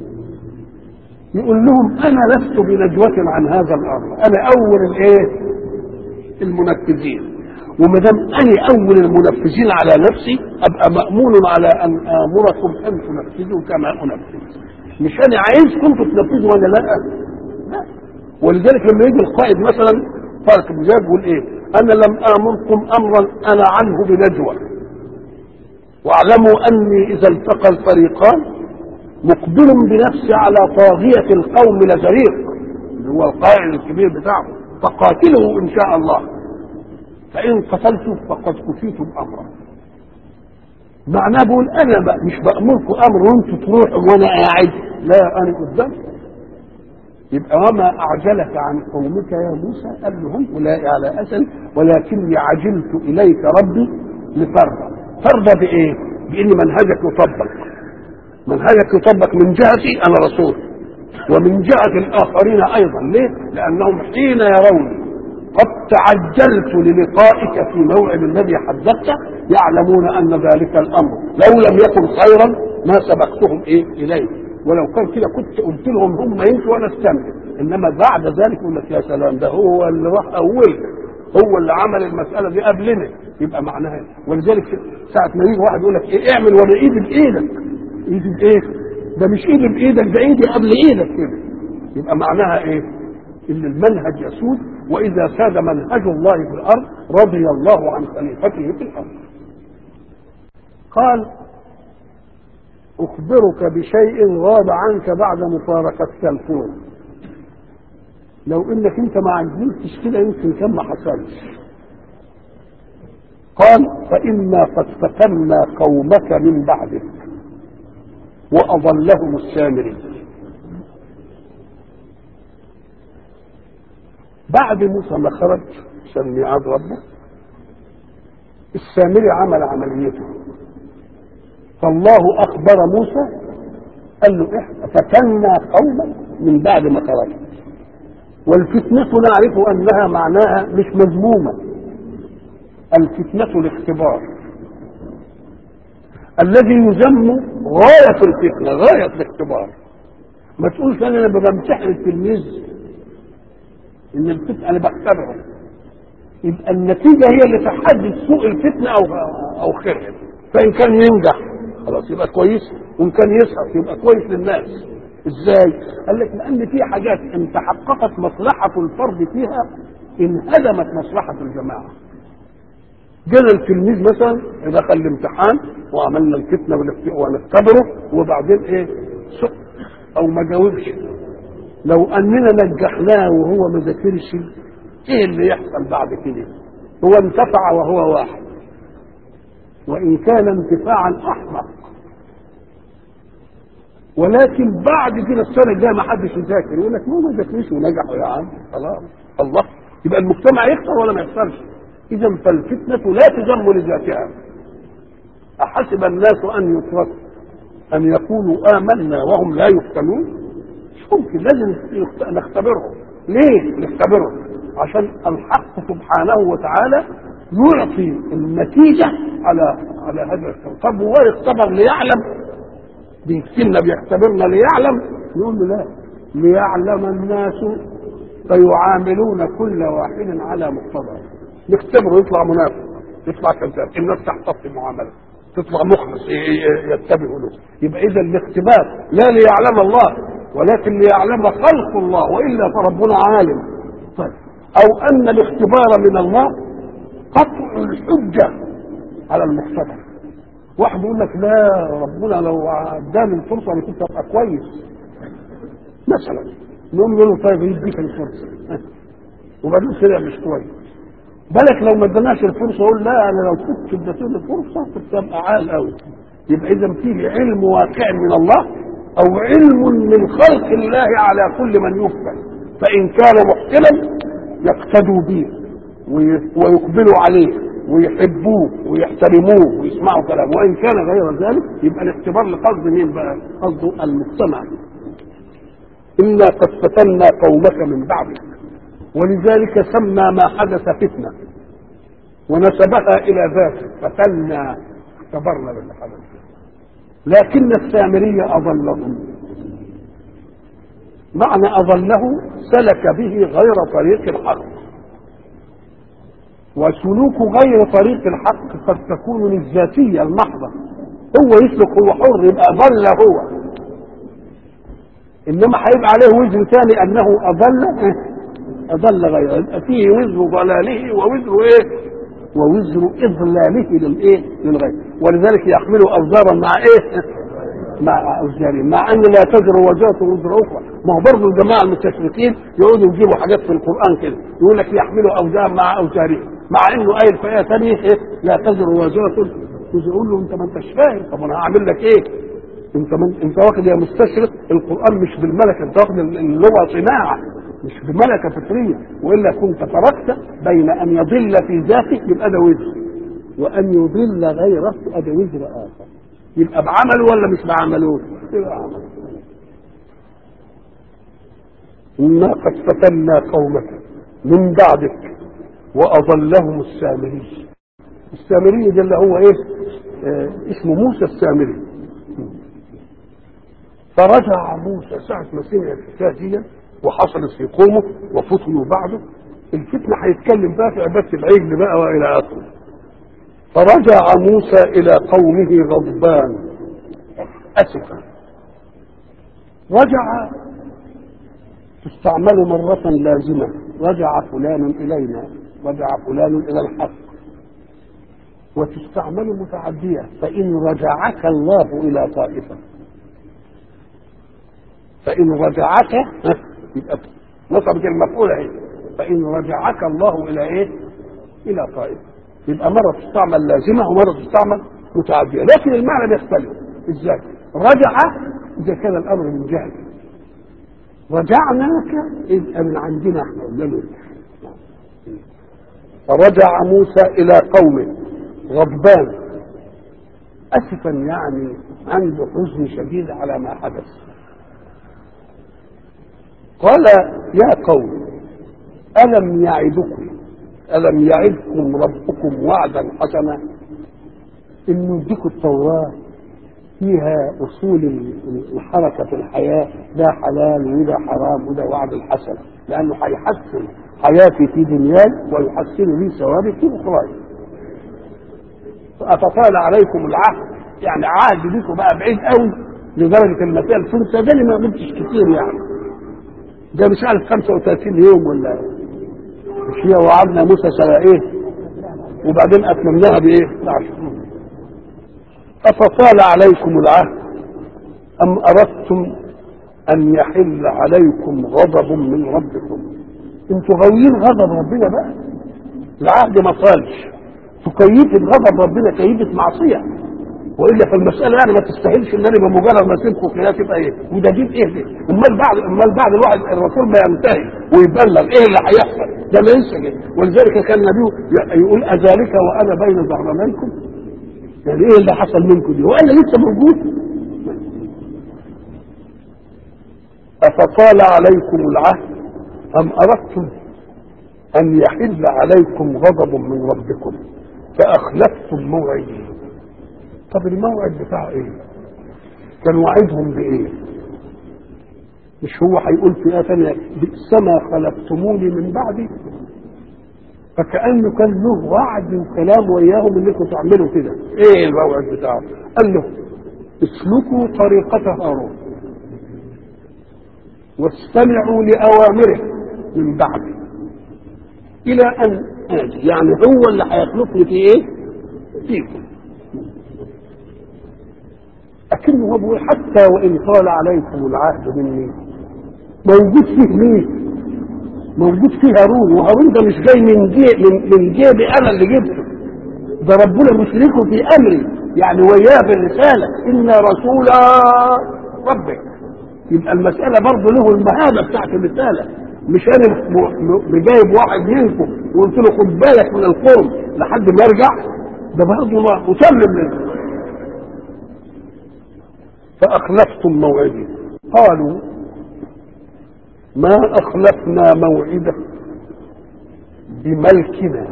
يقول لهم انا لست بنجوة عن هذا الامر، انا اول الايه؟ المنفذين، وما دام انا اول المنفذين على نفسي ابقى مامون على ان امركم ان تنفذوا كما انفذ. مش انا عايزكم تنفذوا ولا لا؟ ولذلك لما يجي القائد مثلا طارق بن زياد يقول ايه؟ انا لم امركم امرا انا عنه بنجوة، واعلموا اني اذا التقى الفريقان مقبل بنفسي على طاغية القوم لزريق، اللي هو القائد الكبير بتاعه، فقاتله ان شاء الله، فان قتلته فقد كفيتم امره. معناه بقول انا مش بامركم امر وانتم تروحوا وانا قاعد، لا انا قدام. يبقى وما اعجلك عن قومك يا موسى قال لهم اولئك على اثر ولكني عجلت اليك ربي لترضى. ترضى بايه؟ بان منهجك يطبق، منهجك يطبق من جهتي انا رسول، ومن جهة الاخرين ايضا. ليه؟ لانهم حين يرون قد تعجلت للقائك في موعد الذي حددته يعلمون ان ذلك الامر لو لم يكن خيرا ما سبقتهم اليه، ولو كان كده كنت قلت لهم هم يمشوا وانا استنى، انما بعد ذلك يقول لك يا سلام ده هو اللي راح اول، هو اللي عمل المساله دي قبلنا. يبقى معناها، ولذلك ساعه ما يجي واحد يقول لك ايه اعمل وانا ايدي بايدك، ايدي بايه؟ ده مش ايدي بايدك، ده ايدي قبل ايدك كده. يبقى معناها ايه؟ ان المنهج يسود، واذا ساد منهج الله في الارض رضي الله عن خليفته في الارض. قال اخبرك بشيء غاب عنك بعد مفارقتك الكون. لو انك انت ما عجبتش كده يمكن كان ما حصلش. قال فإنا قد فتنا قومك من بعدك وأضلهم السامري. بعد موسى ما خرج عشان ميعاد ربه، السامري عمل عمليته، فالله أخبر موسى قال له إحنا فتنا قومك من بعد ما خرجت. والفتنة نعرف أنها معناها مش مذمومة، الفتنة الاختبار. الذي يذم غاية الفتنة، غاية الاختبار. ما تقولش أنا بمتحن التلميذ إن الفتنة أنا بختبره، يبقى النتيجة هي اللي تحدد سوء الفتنة أو خيرها. فإن كان ينجح خلاص يبقى كويس، وإن كان يسقط يبقى كويس للناس. إزاي؟ قال لك لأن في حاجات إن تحققت مصلحة الفرد فيها انهدمت مصلحة الجماعة. جانا التلميذ مثلا دخل الامتحان وعملنا الفتنة ونختبره وبعدين ايه سقط او ما جاوبش، لو اننا نجحناه وهو ما ذاكرش ايه اللي يحصل بعد كده؟ هو انتفع وهو واحد، وان كان انتفاعا احمق، ولكن بعد كده السنه الجايه ما حدش يذاكر يقول لك ما ذاكرش ونجحوا يا عم خلاص. الله، يبقى المجتمع يخسر ولا ما يخسرش؟ إذا فالفتنة لا تذم لذاتها. أحسب الناس أن يتركوا أن يقولوا آمنا وهم لا يفتنون؟ مش ممكن، لازم نختبرهم. ليه نختبرهم؟ عشان الحق سبحانه وتعالى يعطي النتيجة على هذا الاختبار. طب هو يختبر ليعلم؟ بيكتبنا بيختبرنا ليعلم؟ يقول له لا، ليعلم الناس فيعاملون كل واحد على مقتضاه. نختبره يطلع منافق، يطلع كذاب، الناس تحتفظ معامله، تطلع مخلص يتبعوا له. يبقى اذا الاختبار لا ليعلم الله ولكن ليعلم خلق الله، والا فربنا عالم. طيب، او ان الاختبار من الله قطع الحجه على المختبر. واحد يقول لك لا، ربنا لو اداني الفرصه انا كنت ابقى كويس مثلا، نقوم نقول له طيب يديك الفرصه وبعدين طلع مش كويس. بالك لو ما اداناش الفرصه يقول لا انا لو كنت اديتني الفرصه كنت ابقى عال قوي. يبقى اذا فيه علم واقع من الله او علم من خلق الله على كل من يفتن، فان كان محسنا يقتدوا به ويقبلوا عليه ويحبوه ويحترموه ويسمعوا كلامه، وان كان غير ذلك يبقى الاختبار لقصد مين بقى؟ قصده المجتمع. انا قد فتنا قومك من بعدك، ولذلك سمى ما حدث فتنة ونسبها إلى ذاته، فتنا اختبرنا باللي حدث. لكن السامري أضلهم، معنى أضله سلك به غير طريق الحق، وسلوك غير طريق الحق قد تكون للذاتية المحضة، هو يسلك هو حر يبقى ضل هو، إنما هيبقى عليه وزن ثاني أنه أضل غيره، فيه وزر ضلاله ووزر ايه؟ ووزر اضلاله للغير. ولذلك يحملوا اوزارا مع ايه؟ مع اوزارهم، مع ان لا تزر وزارة وزر اخرى. ما هو برضه الجماعه المستشرقين يقعدوا يجيبوا حاجات في القران كده يقول لك يحملوا اوزارا مع اوزارهم، مع انه قايل في ايه ثانيه ايه؟ لا تزر وزارة وزر. يقول له انت ما انتش فاهم، طب انا هعمل لك ايه؟ انت واخد يا مستشرق القران مش بالملكه، انت واخد اللغه صناعه مش بملكه فطريه، والا كنت فرقت بين ان يضل في ذاته يبقى ده وزر، وان يضل غيره يبقى ده وزر اخر. يبقى بعمله ولا مش بعمله؟ يبقى عمله. انا قد فتنا قومك من بعدك واضلهم السامري. السامري ده اللي هو ايه؟ اسمه موسى السامري. فرجع موسى ساعة ما سمع الحكاية دي وحصلت في قومه وفتنوا بعده، الفتنة هيتكلم بقى في عبادة العجل بقى وإلى آخره. فرجع موسى إلى قومه غضبان أسفا. رجع تستعمل مرة لازمة، رجع فلان إلينا، رجع فلان إلى الحق. وتستعمل متعدية، فإن رجعك الله إلى طائفة، فإن رجعك يبقى نصبت المفعولة اهي، فإن رجعك الله إلى إيه؟ إلى طائفة. يبقى مرة تستعمل لازمة ومرة تستعمل متعدية، لكن المعنى بيختلف. إزاي؟ رجع إذا كان الأمر من جهل، رجعناك إذ من عندنا احنا قلنا له. فرجع موسى إلى قومه غضبان أسفا، يعني عنده حزن شديد على ما حدث. قال يا قوم ألم يعدكم ربكم وعدا حسنا، إنه يديكم التوراة فيها أصول الحركة في الحياة، ده حلال وده حرام وده وعد الحسن، لأنه هيحسن حياتي في دنياي ويحسن لي ثوابي في أخراي. فأتطال عليكم العهد، يعني عهد بيكم بقى بعيد قوي لدرجة المسائل تنسى، ده ما قلتش كتير يعني، ده مش عارف 35 يوم ولا مش هي، وعدنا موسى سنة ايه وبعدين أتممناها بإيه؟ 10. أفطال عليكم العهد أم أردتم أن يحل عليكم غضب من ربكم؟ انتوا غاويين غضب ربنا بقى، العهد ما طالش، تكيفة غضب ربنا كيفة معصية، والا فالمساله يعني ما تستاهلش ان انا بمجرد ما اسيبكم كده تبقى ايه وده جيب ايه ده. امال بعد الواحد الرسول ما ينتهي ويبلغ ايه اللي هيحصل، ده ما ينسى. ولذلك كان النبي يقول اذلك وانا بين ظهرانيكم، يعني ايه اللي حصل منكم دي وانا لسه موجود. افطال عليكم العهد ام اردتم ان يحل عليكم غضب من ربكم فاخلفتم موعدي. طب الموعد بتاع ايه؟ كان وعدهم بايه؟ مش هو هيقول في ايه ثانيه بئس ما خلفتموني من بعدي؟ فكأنه كان له وعد وكلام وياهم انكم تعملوا كده. ايه الموعد بتاعه؟ قال له اسلكوا طريقة هارون واستمعوا لأوامره من بعدي الى ان آتي، يعني هو اللي هيخلفني في ايه؟ فيكم. لكنه هو بيقول حتى وان طال عليكم العهد مني، موجود فيه مين؟ موجود فيه هارون، وهارون ده مش جاي من جيبي انا اللي جبته، ده ربنا مشركه في امري، يعني وياه بالرساله انا رسول ربك. يبقى المساله برضه له المهابه بتاعت الرساله، مش انا جايب واحد منكم وقلت له خد بالك من القرب لحد ما يرجع، ده برضه مسلم منه. فأخلفتم موعدي. قالوا ما أخلفنا موعدك بملكنا.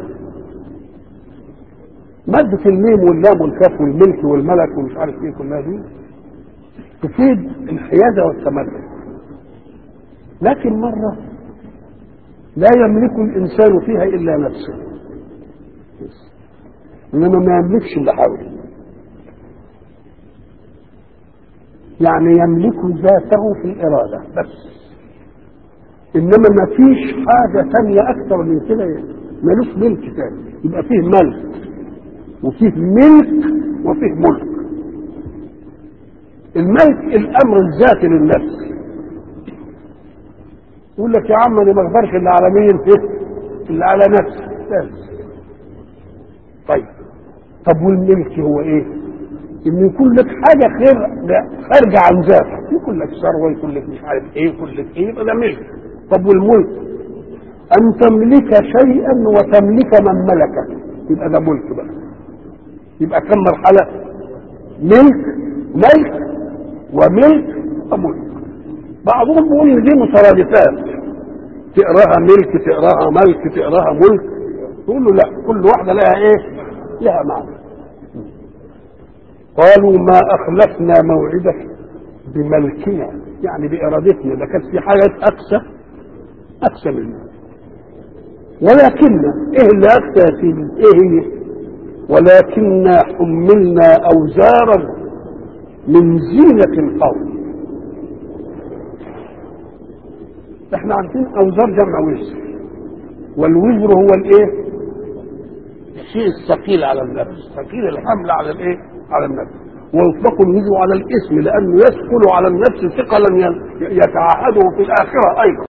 مادة الميم واللام والكاف والملك والملك ومش عارف ايه كلها دي تفيد الحيادة والتملك، لكن مرة لا يملك الإنسان فيها إلا نفسه، إنما ما يملكش اللي حوله، يعني يملك ذاته في الإرادة بس، إنما ما فيش حاجة تانية أكثر من كده، ملوش ملك تاني. يبقى فيه ملك وفيه ملك وفيه ملك. الملك الأمر الذاتي للنفس، يقول لك يا عم أنا ما أقدرش اللي على مين؟ اللي على نفسي بس. طيب طب والملك هو إيه؟ إن يكون لك حاجة خارجة عن ذاتك، يكون لك ثروة، يكون لك مش عارف إيه، يكون لك إيه، يبقى ده ملك. طب والملك أن تملك شيئا وتملك من ملكك، يبقى ده ملك بقى. يبقى كم مرحلة؟ ملك وملك وملك. بعضهم بيقول إن دي مترادفات، تقراها ملك تقراها ملك تقراها ملك، يقول له لا، كل واحدة لها إيه؟ لها معنى. قالوا ما أخلفنا موعدك بملكنا، يعني بإرادتنا، ده كانت في حاجة أقسى منه. ولكن إيه اللي أقسى يا سيدي؟ إيه هي؟ ولكننا حملنا أوزارا من زينة القوم. احنا عارفين اوزار جمع وزر، والوزر هو الايه؟ الشيء الثقيل على النفس، ثقيل الحمل على الايه؟ على النفس. ويطلق الوزر على الاسم لانه يثقل على النفس ثقلا يتعهده في الاخره ايضا.